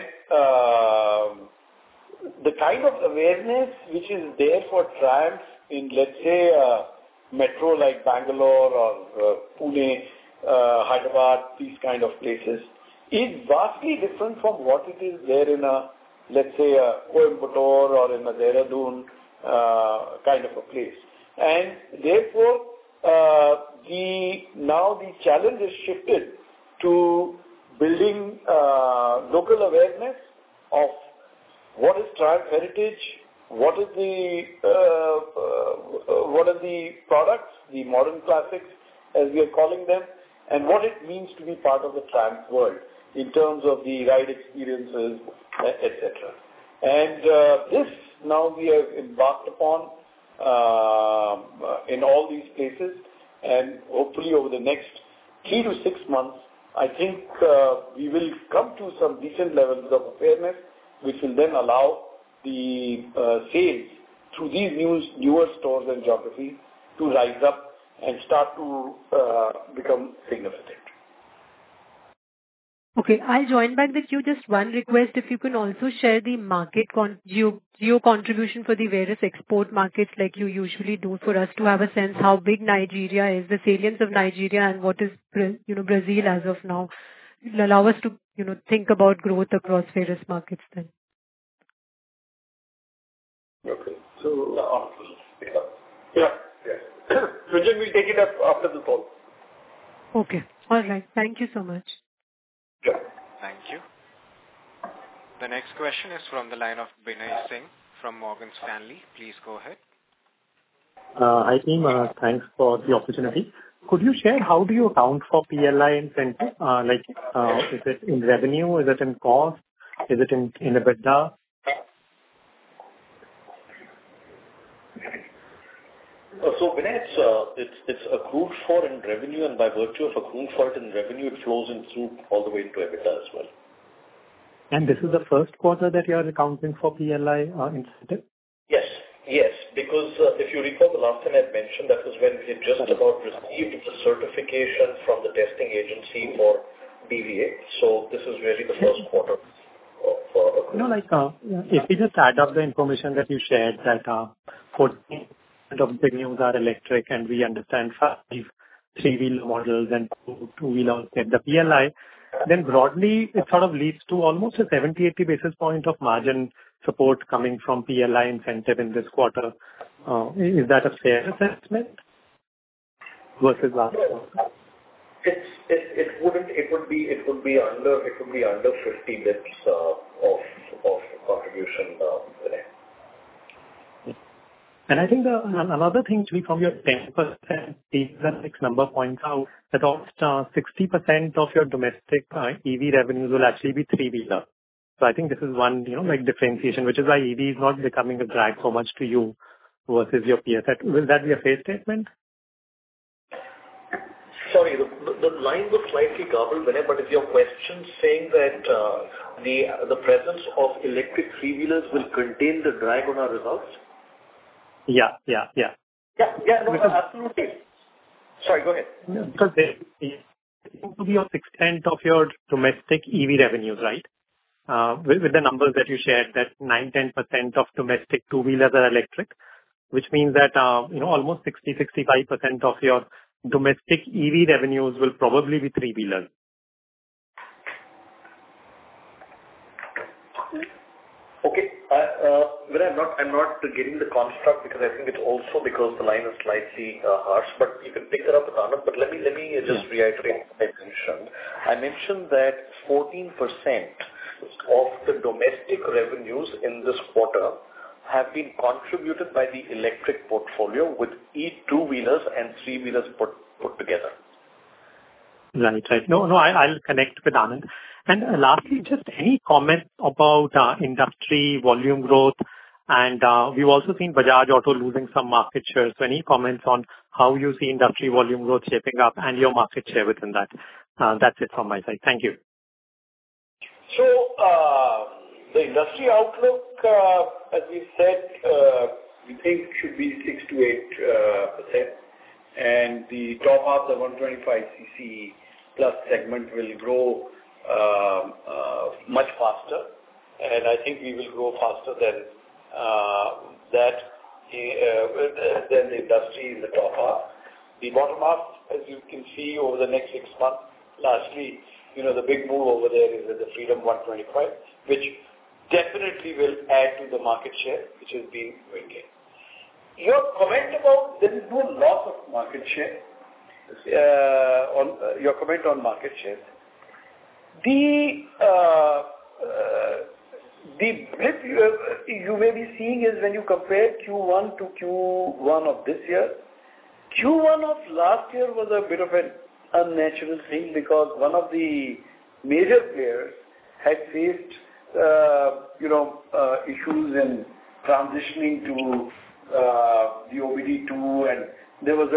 the kind of awareness which is there for Triumph in, let's say, metro like Bangalore or Pune, Hyderabad, these kind of places, is vastly different from what it is there in a, let's say, a Coimbatore or in a Dehradun kind of a place. And therefore, now the challenge is shifted to building local awareness of what is Triumph heritage, what are the products, the modern classics, as we are calling them, and what it means to be part of the Triumph world in terms of the ride experiences, etc. And this now we have embarked upon in all these places, and hopefully over the next 3 to 6 months, I think we will come to some decent levels of awareness, which will then allow the sales through these newer stores and geographies to rise up and start to become significant. Okay, I'll join back the queue. Just one request, if you can also share the market geo contribution for the various export markets like you usually do, for us to have a sense how big Nigeria is, the salience of Nigeria, and what is Brazil as of now. It'll allow us to think about growth across various markets then. Okay. So, yeah. Ranjan will take it up after the call. Okay. All right. Thank you so much. Sure. Thank you. The next question is from the line of Binay Singh from Morgan Stanley. Please go ahead. Hi team, thanks for the opportunity. Could you share how do you account for PLI incentive? Is it in revenue? Is it in cost? Is it in EBITDA? So Vinay, it's accrued for in revenue, and by virtue of accruing for it in revenue, it flows in through all the way into EBITDA as well. And this is the first quarter that you are accounting for PLI incentive? Yes, because if you recall the last time I had mentioned, that was when we had just about received the certification from the testing agency for BVA. So this is really the first quarter of if we just add up the information that you shared, that 14% of the news are electric, and we understand 5 3-wheeler models and 2 2-wheelers get the PLI, then broadly it sort of leads to almost a 70-80 basis point of margin support coming from PLI incentive in this quarter. Is that a fair assessment versus last quarter? It would be under 50 bits of contribution today. And I think another thing to be from your 10%, the number points out that almost 60% of your domestic EV revenues will actually be 3-wheeler. So I think this is one, differentiation, which is why EV is not becoming a drag so much to you. versus your peers. Will that be a fair statement? Sorry, the line was slightly garbled, Vinay, but is your question saying that the presence of electric three-wheelers will contain the drag on our results? Yeah. No, absolutely. Sorry, go ahead. Because they seem to be a extent of your domestic EV revenues, right? With the numbers that you shared, that 9-10% of domestic two-wheelers are electric, which means that almost 60-65% of your domestic EV revenues will probably be three-wheelers. Okay. I'm not getting the construct because I think it's also because the line is slightly harsh, but you can pick that up with Anand. But let me just reiterate what I mentioned. I mentioned that 14% of the domestic revenues in this quarter have been contributed by the electric portfolio with two-wheelers and three-wheelers put together. Right. No, I'll connect with Anand. And lastly, just any comments about industry volume growth? And we've also seen Bajaj Auto losing some market share. So any comments on how you see industry volume growth shaping up and your market share within that? That's it from my side. Thank you. So the industry outlook, as we said, we think should be 6 to 8%. And the top half, the 125 cc plus segment will grow much faster. And I think we will grow faster than the industry in the top half. The bottom half, as you can see over the next 6 months, largely, the big move over there is with the Freedom 125, which definitely will add to the market share, which has been maintained. Your comment about there is no loss of market share, on your comment on market share. The blip you may be seeing is when you compare Q1 to Q1 of this year. Q1 of last year was a bit of an unnatural thing because one of the major players had faced, issues in transitioning to the OBD2, and there was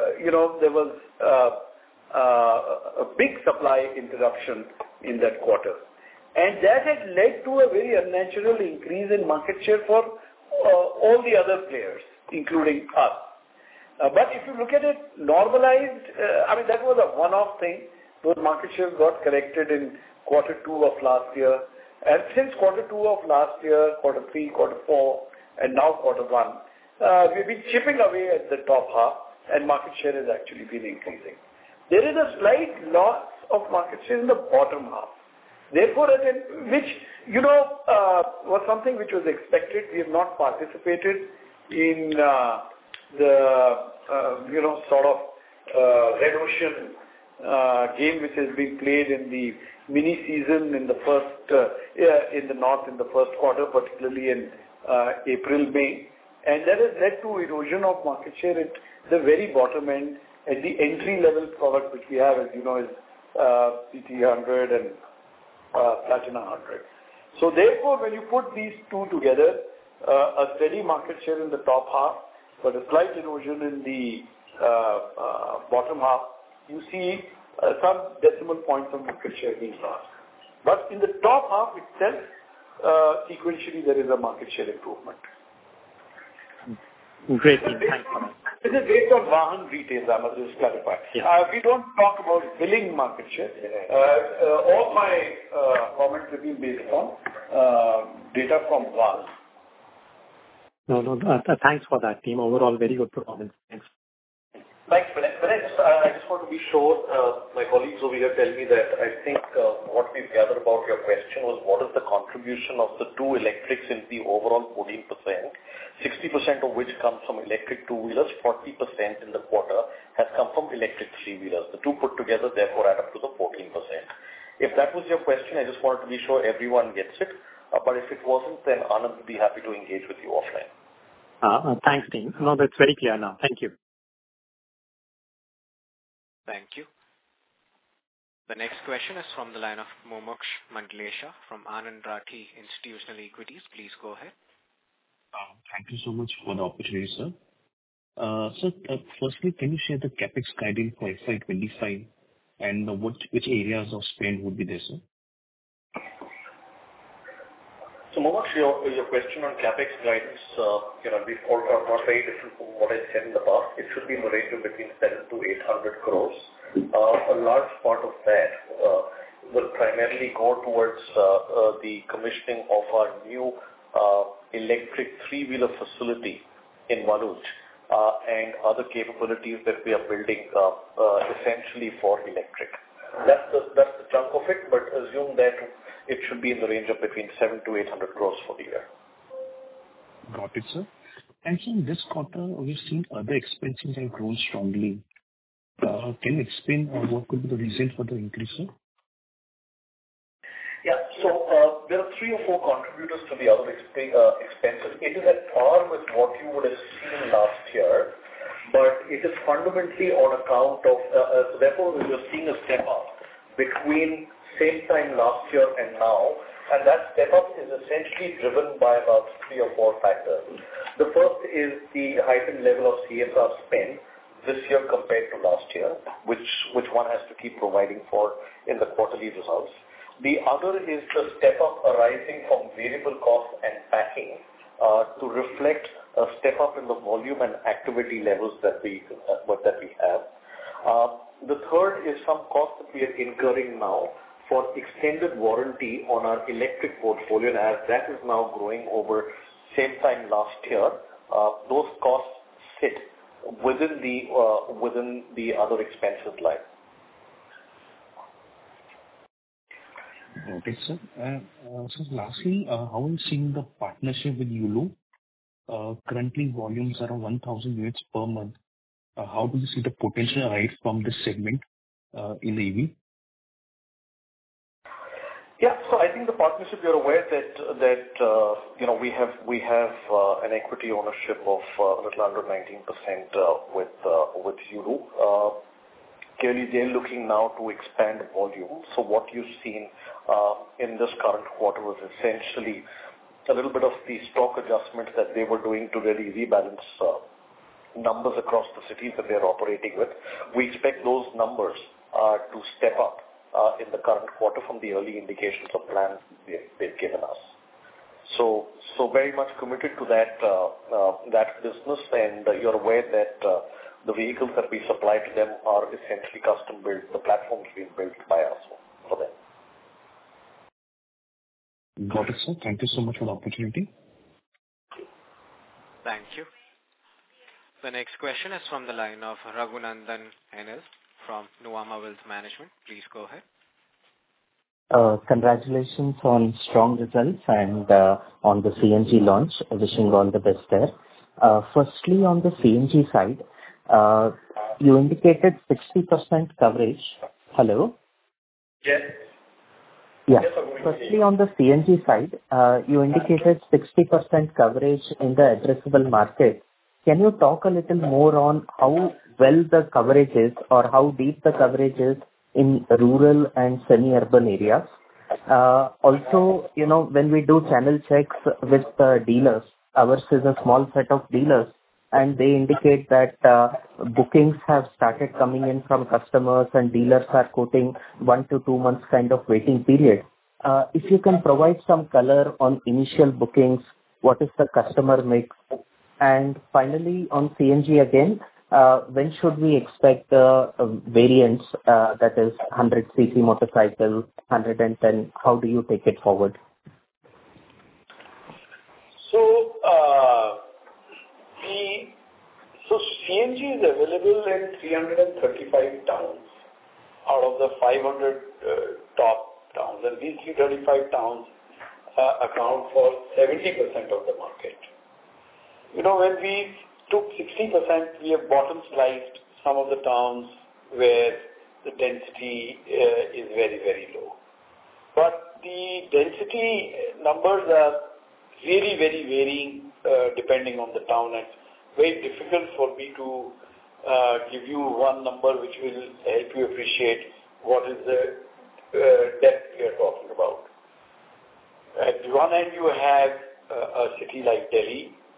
a big supply interruption in that quarter. And that had led to a very unnatural increase in market share for all the other players, including us. But if you look at it normalized, that was a one-off thing. Those market shares got corrected in quarter 2 of last year. And since quarter 2 of last year, quarter 3, quarter 4, and now quarter 1, we've been chipping away at the top half, and market share has actually been increasing. There is a slight loss of market share in the bottom half. Therefore, which, was something which was expected. We have not participated in the red ocean game which has been played in the mini season in the in the north in the first quarter, particularly in April, May. And that has led to erosion of market share at the very bottom end. At the entry-level product which we have, as you know, is CT 100 and Platina 100. So therefore, when you put these two together, a steady market share in the top half, but a slight erosion in the bottom half, you see some decimal points of market share being lost. But in the top half itself, sequentially, there is a market share improvement. Great. Thanks for that. This is based on Vahan retails, I must just clarify. Yeah. We don't talk about billing market share. All my comments have been based on data from Vahan. No, thanks for that, team. Overall, very good performance. Thanks. Thanks, Vinay. I just want to be sure, my colleagues over here tell me that I think what we've gathered about your question was what is the contribution of the two electrics in the overall 14%, 60% of which comes from electric two-wheelers, 40% in the quarter has come from electric three-wheelers. The two put together, therefore, add up to the 14%. If that was your question, I just wanted to be sure everyone gets it. But if it wasn't, then Anand would be happy to engage with you offline. Thanks, team. No, that's very clear now. Thank you. Thank you. The next question is from the line of Mumuksh Mandlesha from Anand Rathi Institutional Equities. Please go ahead. Thank you so much for the opportunity, sir. Sir, firstly, can you share the CapEx guidance for FY25 and which areas of spend would be there, sir? So, Mumuksh, your question on CapEx guidance, these calls are not very different from what I said in the past. It should be in the range of between 700 to 800 crores. A large part of that will primarily go towards the commissioning of our new electric three-wheeler facility in Waluj and other capabilities that we are building essentially for electric. That's the chunk of it, but assume that it should be in the range of between 700 to 800 crores for the year. Got it, sir. And so in this quarter, we've seen other expenses have grown strongly. Can you explain what could be the reason for the increase, sir? Yeah. So there are 3 or 4 contributors to the other expenses. It is at par with what you would have seen last year, but it is fundamentally on account of, therefore, we are seeing a step up between same time last year and now, and that step up is essentially driven by about 3 or 4 factors. The first is the heightened level of CSR spend this year compared to last year, which one has to keep providing for in the quarterly results. The other is the step up arising from variable costs and packing to reflect a step up in the volume and activity levels that we have. The third is some costs that we are incurring now for extended warranty on our electric portfolio, and as that is now growing over same time last year, those costs sit within the other expenses line. Okay, sir. So lastly, how are you seeing the partnership with Yulu? Currently, volumes are around 1,000 units per month. How do you see the potential arise from this segment in the EV? Yeah. So I think the partnership, you're aware that we have an equity ownership of a little under 19% with Yulu. Clearly, they're looking now to expand volume. So what you've seen in this current quarter was essentially a little bit of the stock adjustments that they were doing to really rebalance numbers across the cities that they're operating with. We expect those numbers to step up in the current quarter from the early indications of plans they've given us. So very much committed to that business, and you're aware that the vehicles that we supply to them are essentially custom built. The platforms being built by us for them. Got it, sir. Thank you so much for the opportunity. Thank you. The next question is from the line of Raghunandan NL from Nuvama Wealth Management. Please go ahead. Congratulations on strong results and on the CNG launch. Wishing all the best there. Firstly, on the CNG side, you indicated 60% coverage. Hello? Yes. Yeah. Firstly, on the CNG side, you indicated 60% coverage in the addressable market. Can you talk a little more on how well the coverage is or how deep the coverage is in rural and semi-urban areas? Also, when we do channel checks with dealers, ours is a small set of dealers, and they indicate that bookings have started coming in from customers and dealers are quoting 1 to 2 months kind of waiting period. If you can provide some color on initial bookings, what is the customer mix? And finally, on CNG again, when should we expect the variants, that is 100cc motorcycle, 110? How do you take it forward? So CNG is available in 335 towns out of the 500 top towns, and these 335 towns account for 70% of the market. When we took 60%, we have bottom sliced some of the towns where the density is very, very low. But the density numbers are really very varying depending on the town, and very difficult for me to give you one number which will help you appreciate what is the depth we are talking about. At one end, you have a city like Delhi,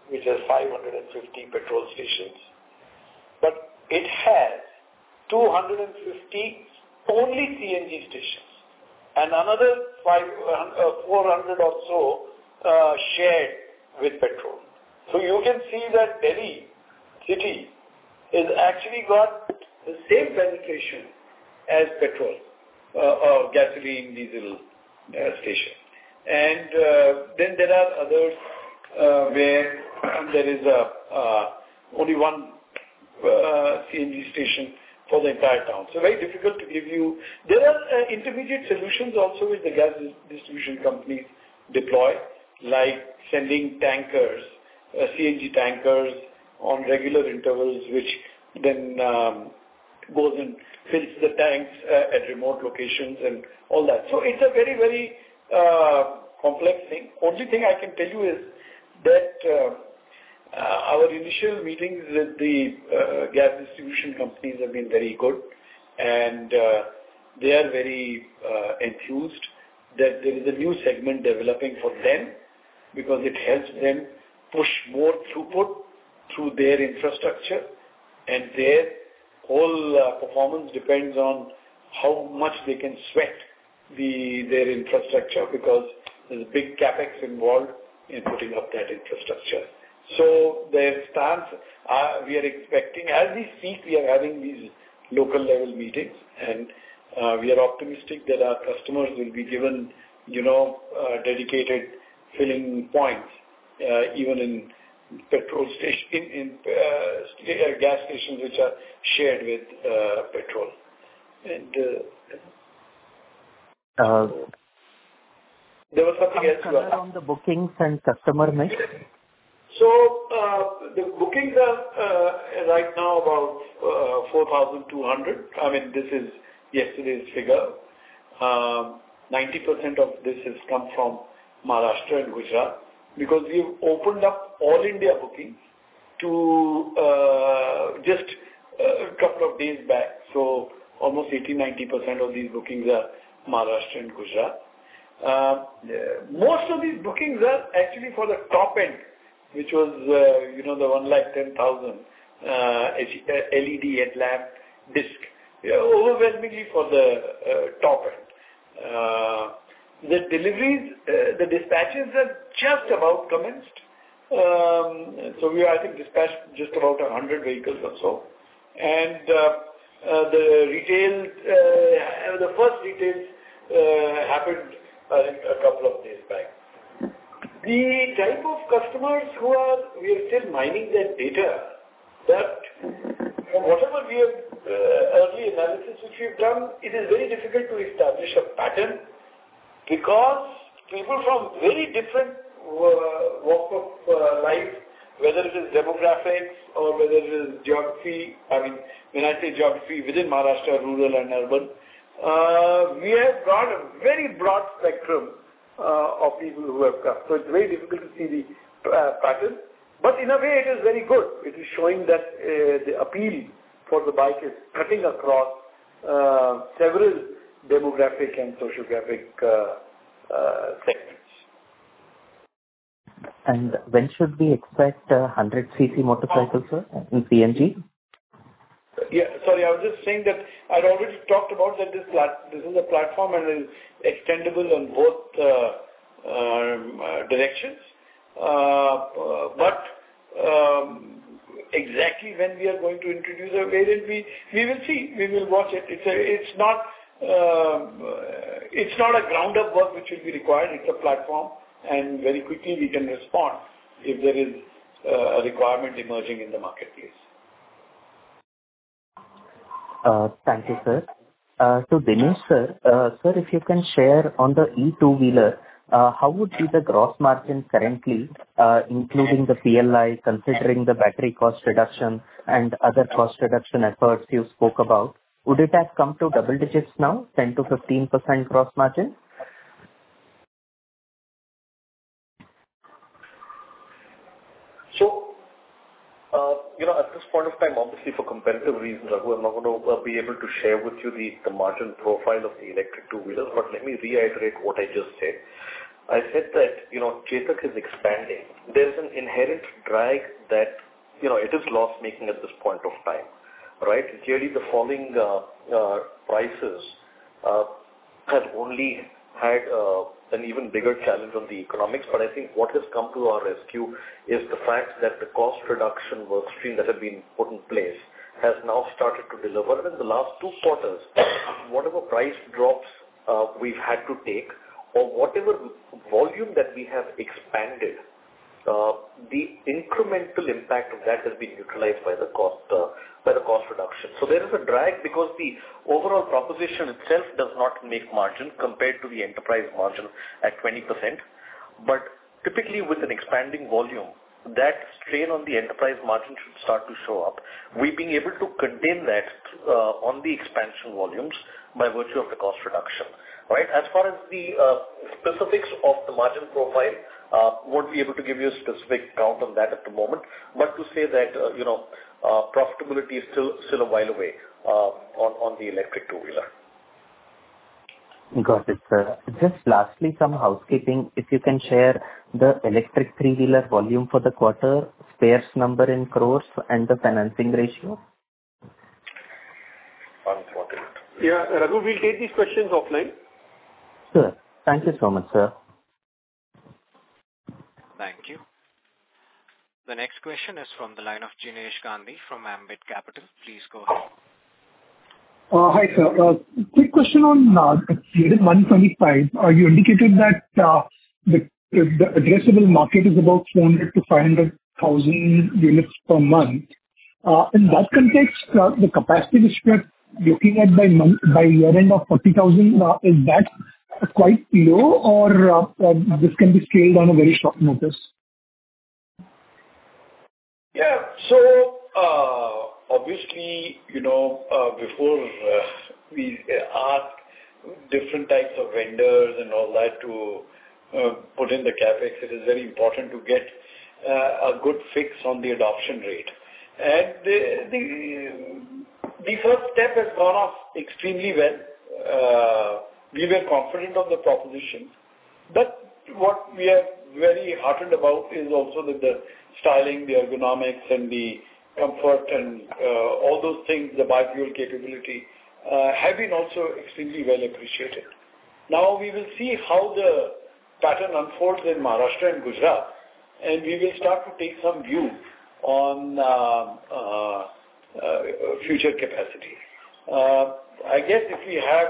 which has 550 petrol stations, but it has 250 only CNG stations and another 400 or so shared with petrol. So you can see that Delhi city has actually got the same penetration as petrol or gasoline diesel station. And then there are others where there is only one CNG station for the entire town. So very difficult to give you. There are intermediate solutions also which the gas distribution companies deploy, like sending tankers, CNG tankers on regular intervals, which then goes and fills the tanks at remote locations and all that. So it's a very, very complex thing. Only thing I can tell you is that our initial meetings with the gas distribution companies have been very good, and they are very enthused that there is a new segment developing for them because it helps them push more throughput through their infrastructure, and their whole performance depends on how much they can sweat their infrastructure, because there's a big capex involved in putting up that infrastructure. So their stance, we are expecting, as we speak, we are having these local level meetings, and we are optimistic that our customers will be given, dedicated filling points, even in petrol station, in gas stations which are shared with petrol. And there was something else. Color on the bookings and customer mix. So the bookings are right now about 4,200. I mean, this is yesterday's figure. 90% of this has come from Maharashtra and Gujarat, because we've opened up all India bookings to just a couple of days back. So almost 80-90% of these bookings are Maharashtra and Gujarat. Most of these bookings are actually for the top end, which was, the 110,000 LED headlamp disc, overwhelmingly for the top end. The deliveries, the dispatches are just about commenced. So we, I think, dispatched just about 100 vehicles or so. And the retail, the first retails happened, I think, a couple of days back. The type of customers we are still mining that data, that from whatever we have, early analysis which we have done, it is very difficult to establish a pattern, because people from very different walk of life, whether it is demographics or whether it is geography, I mean, when I say geography, within Maharashtra, rural and urban, we have got a very broad spectrum of people who have come. So it's very difficult to see the pattern. But in a way, it is very good. It is showing that the appeal for the bike is cutting across several demographic and sociographic segments. And when should we expect 100cc motorcycles, sir, in CNG? Yeah, sorry, I was just saying that I'd already talked about that this is a platform and is extendable on both directions. But exactly when we are going to introduce a variant, we will see. We will watch it. It's not a ground up work which will be required. It's a platform, and very quickly we can respond if there is a requirement emerging in the marketplace. Thank you, sir. To Dinesh, sir, if you can share on the e-two-wheeler, how would be the gross margin currently, including the PLI, considering the battery cost reduction and other cost reduction efforts you spoke about? Would it have come to double digits now, 10 to 15% gross margin? So, at this point of time, obviously for competitive reasons, Raghu, I'm not going to be able to share with you the margin profile of the electric two-wheelers, but let me reiterate what I just said. I said that, Chetak is expanding. There's an inherent drag that, it is loss-making at this point of time, right? Clearly, the falling prices have only had an even bigger challenge on the economics. But I think what has come to our rescue is the fact that the cost reduction work stream that had been put in place has now started to deliver. And in the last 2 quarters, whatever price drops we've had to take, or whatever volume that we have expanded, the incremental impact of that has been neutralized by the cost reduction. So there is a drag because the overall proposition itself does not make margin compared to the enterprise margin at 20%. But typically with an expanding volume, that strain on the enterprise margin should start to show up. We've been able to contain that on the expansion volumes by virtue of the cost reduction. Right. As far as the specifics of the margin profile, won't be able to give you a specific count on that at the moment, but to say that profitability is still a while away on the electric two-wheeler. Got it, sir. Just lastly, some housekeeping. If you can share the electric three-wheeler volume for the quarter, spares number in crores, and the financing ratio. Yeah, Raghu, we'll take these questions offline. Sure. Thank you so much, sir. Thank you. The next question is from the line of Jinesh Gandhi from Ambit Capital. Please go ahead. Hi, sir. Quick question on unit 125. You indicated that the addressable market is about 400 to 500,000 units per month. In that context, the capacity which we are looking at by year end of 40,000, is that quite low, or this can be scaled on a very short notice? Yeah. So obviously, before we ask different types of vendors and all that to put in the capex, it is very important to get a good fix on the adoption rate. And the first step has gone off extremely well. We were confident of the proposition, but what we are very heartened about is also that the styling, the ergonomics, and the comfort, and all those things, the biofuel capability, have been also extremely well appreciated. Now we will see how the pattern unfolds in Maharashtra and Gujarat, and we will start to take some view on future capacity. I guess if we have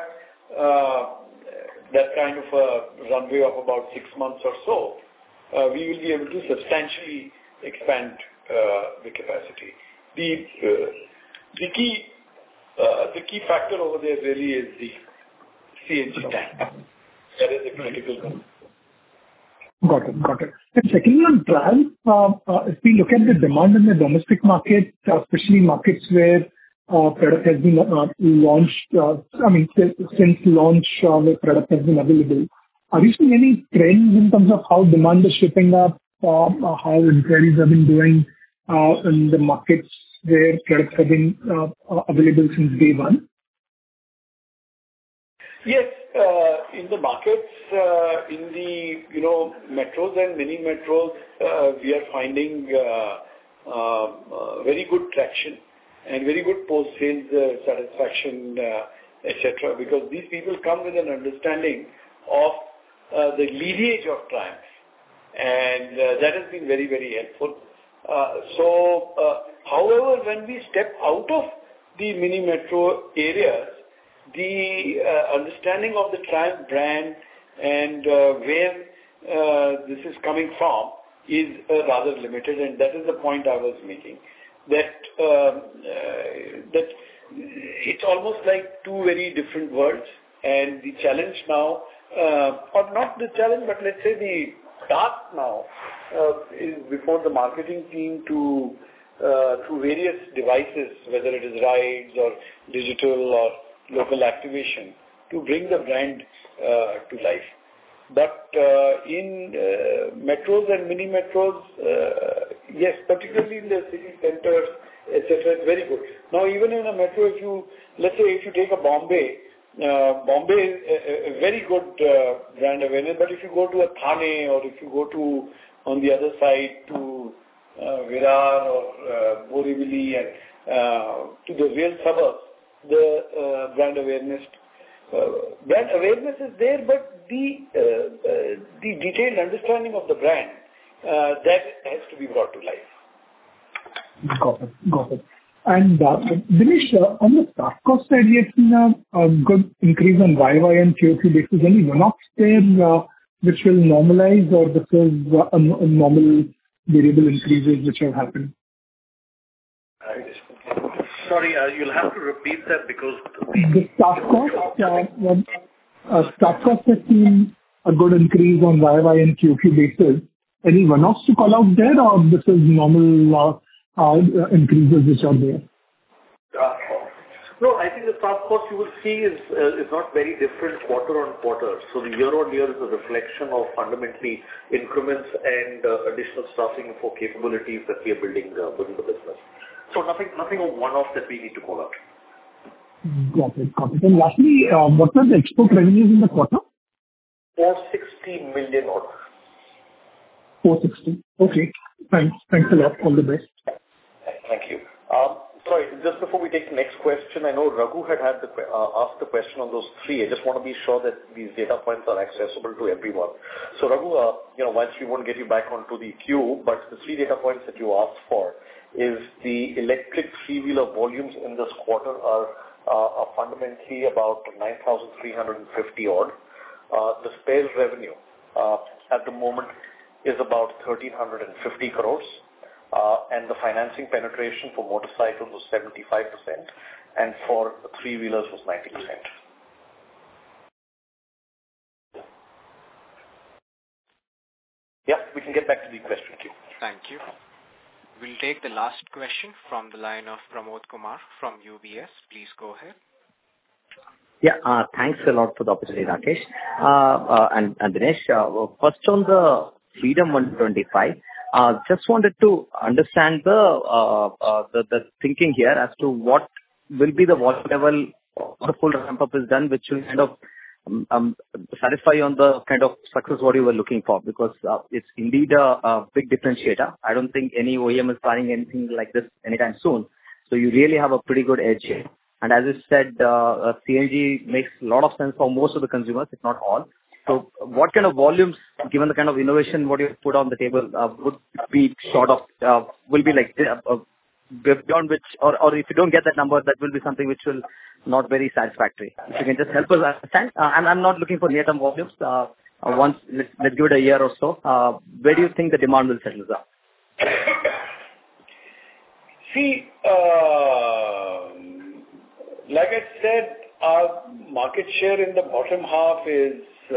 that kind of a runway of about 6 months or so, we will be able to substantially expand the capacity. The key factor over there really is the CNG tank. That is a critical one. Got it. And secondly, on Triumph, if we look at the demand in the domestic market, especially markets where product has been launched, since launch, the product has been available. Are you seeing any trends in terms of how demand is shaping up, how inquiries have been doing in the markets where products have been available since day one? Yes, in the markets, in the metros and mini metros, we are finding very good traction and very good post-sales satisfaction, etc. Because these people come with an understanding of the lineage of Triumph, and that has been very, very helpful. However, when we step out of the mini metro areas, the understanding of the Triumph brand and where this is coming from is rather limited, and that is the point I was making. That it's almost like two very different worlds, and the challenge now, or not the challenge, but let's say the task now is before the marketing team to through various devices, whether it is rides or digital or local activation, to bring the brand to life. But in metros and mini metros, yes, particularly in the city centers, etc., it's very good. Now, even in a metro, let's say if you take a Bombay, Bombay is a very good brand awareness. But if you go to a Thane or if you go to on the other side to Virar or Borivali and to the real suburbs, the brand awareness is there, but the detailed understanding of the brand that has to be brought to life. Got it. And Dinesh, on the staff cost side, we have seen a good increase on YY and QOQ basis. Any one-offs there which will normalize, or this is a normal variable increases which have happened? Sorry, you'll have to repeat that because the staff cost has seen a good increase on YY and QOQ basis. Any one-offs to call out there, or this is normal increases which are there? No, I think the staff cost you will see is not very different quarter on quarter. So the year on year is a reflection of fundamentally increments and additional staffing for capabilities that we are building within the business. So nothing of one-off that we need to call out. Got it. And lastly, what were the export revenues in the quarter? 460 million odd. 460. Okay. Thanks a lot. All the best. Thank you. Sorry, just before we take the next question, I know Raghu had asked the question on those three. I just want to be sure that these data points are accessible to everyone. So Raghu, once we won't get you back onto the queue, but the three data points that you asked for is the electric three-wheeler volumes in this quarter are fundamentally about 9,350 odd. The spares revenue at the moment is about 1,350 crores. And the financing penetration for motorcycles was 75%, and for three-wheelers was 90%. Yeah, we can get back to the question queue. Thank you. We'll take the last question from the line of Pramod Kumar from UBS. Please go ahead. Yeah, thanks a lot for the opportunity, Rakesh. And Dinesh, first on the Freedom 125, just wanted to understand the thinking here as to what will be the volume level the full ramp-up is done, which will kind of satisfy on the kind of success what you were looking for, because it's indeed a big differentiator. I don't think any OEM is planning anything like this anytime soon. So you really have a pretty good edge here. And as you said, CNG makes a lot of sense for most of the consumers, if not all. So what kind of volumes, given the kind of innovation what you put on the table, would be sort of, will be like beyond which, or if you don't get that number, that will be something which will not very satisfactory. If you can just help us understand. And I'm not looking for near-term volumes. Once, let's give it a year or so. Where do you think the demand will settle down? See, like I said, our market share in the bottom half is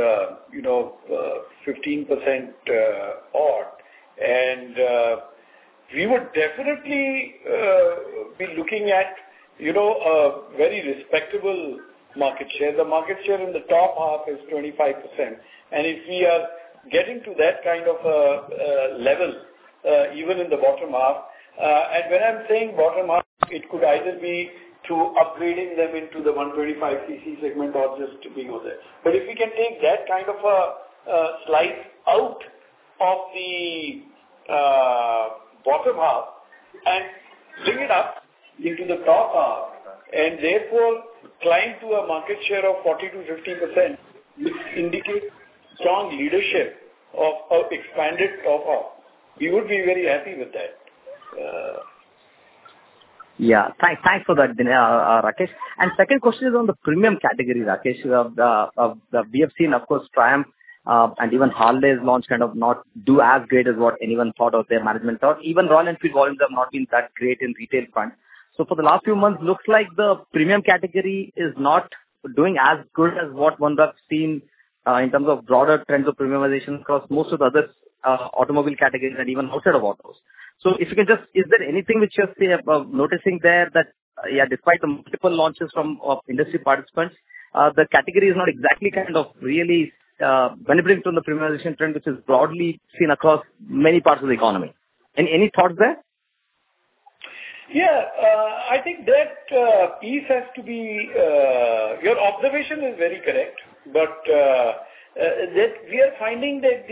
15% odd, and we would definitely be looking at a very respectable market share. The market share in the top half is 25%, and if we are getting to that kind of a level, even in the bottom half, and when I'm saying bottom half, it could either be through upgrading them into the 125cc segment or just being over there. But if we can take that kind of a slice out of the bottom half and bring it up into the top half, and therefore climb to a market share of 40 to 50%, which indicates strong leadership of expanded top half, we would be very happy with that. Yeah, thanks for that, Rakesh. And second question is on the premium category, Rakesh. We have seen, of course, Triumph and even Harley's launch kind of not do as great as what anyone thought of their management thought. Even Royal Enfield volumes have not been that great in retail front. So for the last few months, looks like the premium category is not doing as good as what one has seen in terms of broader trends of premiumization across most of the other automobile categories and even outside of autos. So if you can just, is there anything which you're noticing there that, despite the multiple launches from industry participants, the category is not exactly kind of really benefiting from the premiumization trend, which is broadly seen across many parts of the economy. Any thoughts there? Yeah, I think that piece has to be. Your observation is very correct, but that we are finding that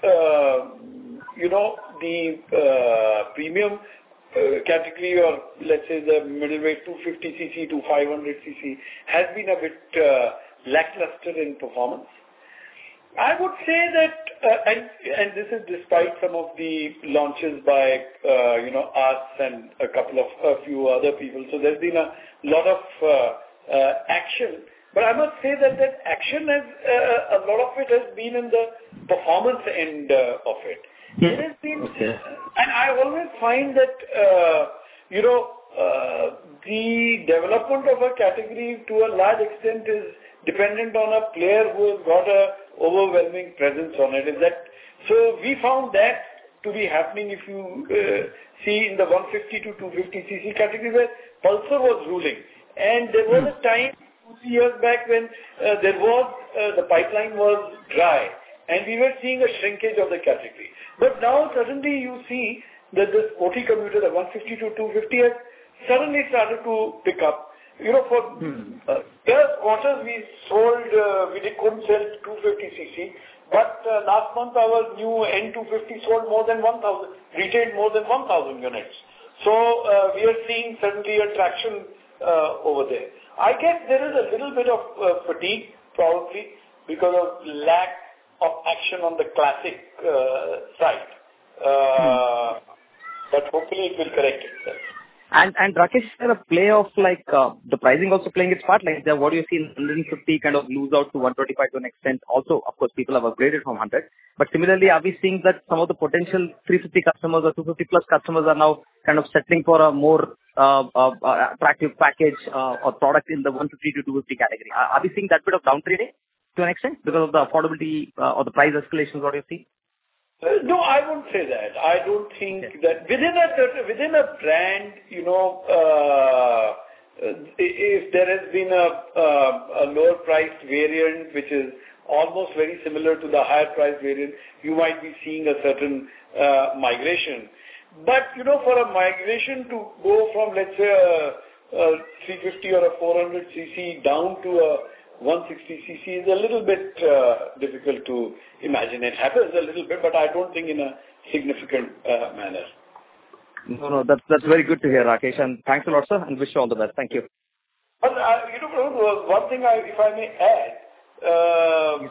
the premium category, or let's say the middleweight 250 cc to 500 cc, has been a bit lackluster in performance. I would say that, and this is despite some of the launches by us and a few other people. So there's been a lot of action, but I must say that action has a lot of it has been in the performance end of it. It has been, and I always find that the development of a category to a large extent is dependent on a player who has got a overwhelming presence on it. Is that so? We found that to be happening. If you see in the 150 to 250 cc category where Pulsar was ruling, and there was a time 2-3 years back when there was the pipeline was dry, and we were seeing a shrinkage of the category. But now suddenly you see that the sporty commuter, the 150 to 250, has suddenly started to pick up. For first quarters we sold, couldn't sell 250 cc, but last month our new N250 sold more than 1,000, retailed more than 1,000 units. So we are seeing certainly a traction over there. I guess there is a little bit of fatigue probably because of lack of action on the classic side. But hopefully it will correct itself. And Rakesh, is there a play of like the pricing also playing its part? Like what do you see in 150 kind of lose out to 125 to an extent? Also, of course, people have upgraded from 100. But similarly, are we seeing that some of the potential 350 customers or 250 plus customers are now kind of settling for a more attractive package or product in the 150 to 250 category? Are we seeing that bit of down trading to an extent because of the affordability or the price escalations? What do you see? No, I won't say that. I don't think that within a brand, if there has been a lower priced variant which is almost very similar to the higher priced variant, you might be seeing a certain migration. But for a migration to go from, let's say, a 350 or a 400 cc down to a 160 cc is a little bit difficult to imagine. It happens a little bit, but I don't think in a significant manner. No, that's very good to hear, Rakesh, and thanks a lot, sir, and wish you all the best. Thank you. But one thing, if I may add,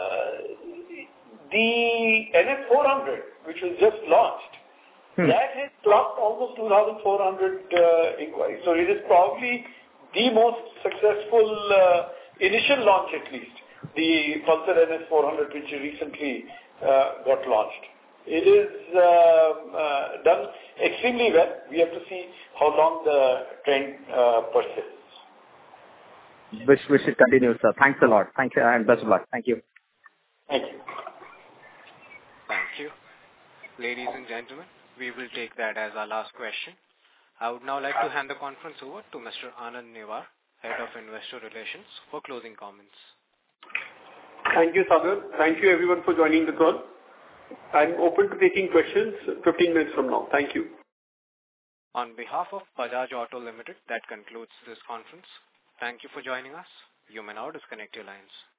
the NS400, which was just launched, that has clocked almost 2,400 inquiries. So it is probably the most successful initial launch, at least, the Pulsar NS400, which recently got launched. It is done extremely well. We have to see how long the trend persists. Wish it continues, sir. Thanks a lot. Thank you, and best of luck. Thank you. Thank you. Thank you. Ladies and gentlemen, we will take that as our last question. I would now like to hand the conference over to Mr. Anand Newar, Head of Investor Relations, for closing comments. Thank you, Sagar. Thank you everyone for joining the call. I'm open to taking questions 15 minutes from now. Thank you. On behalf of Bajaj Auto Limited, that concludes this conference. Thank you for joining us. You may now disconnect your lines.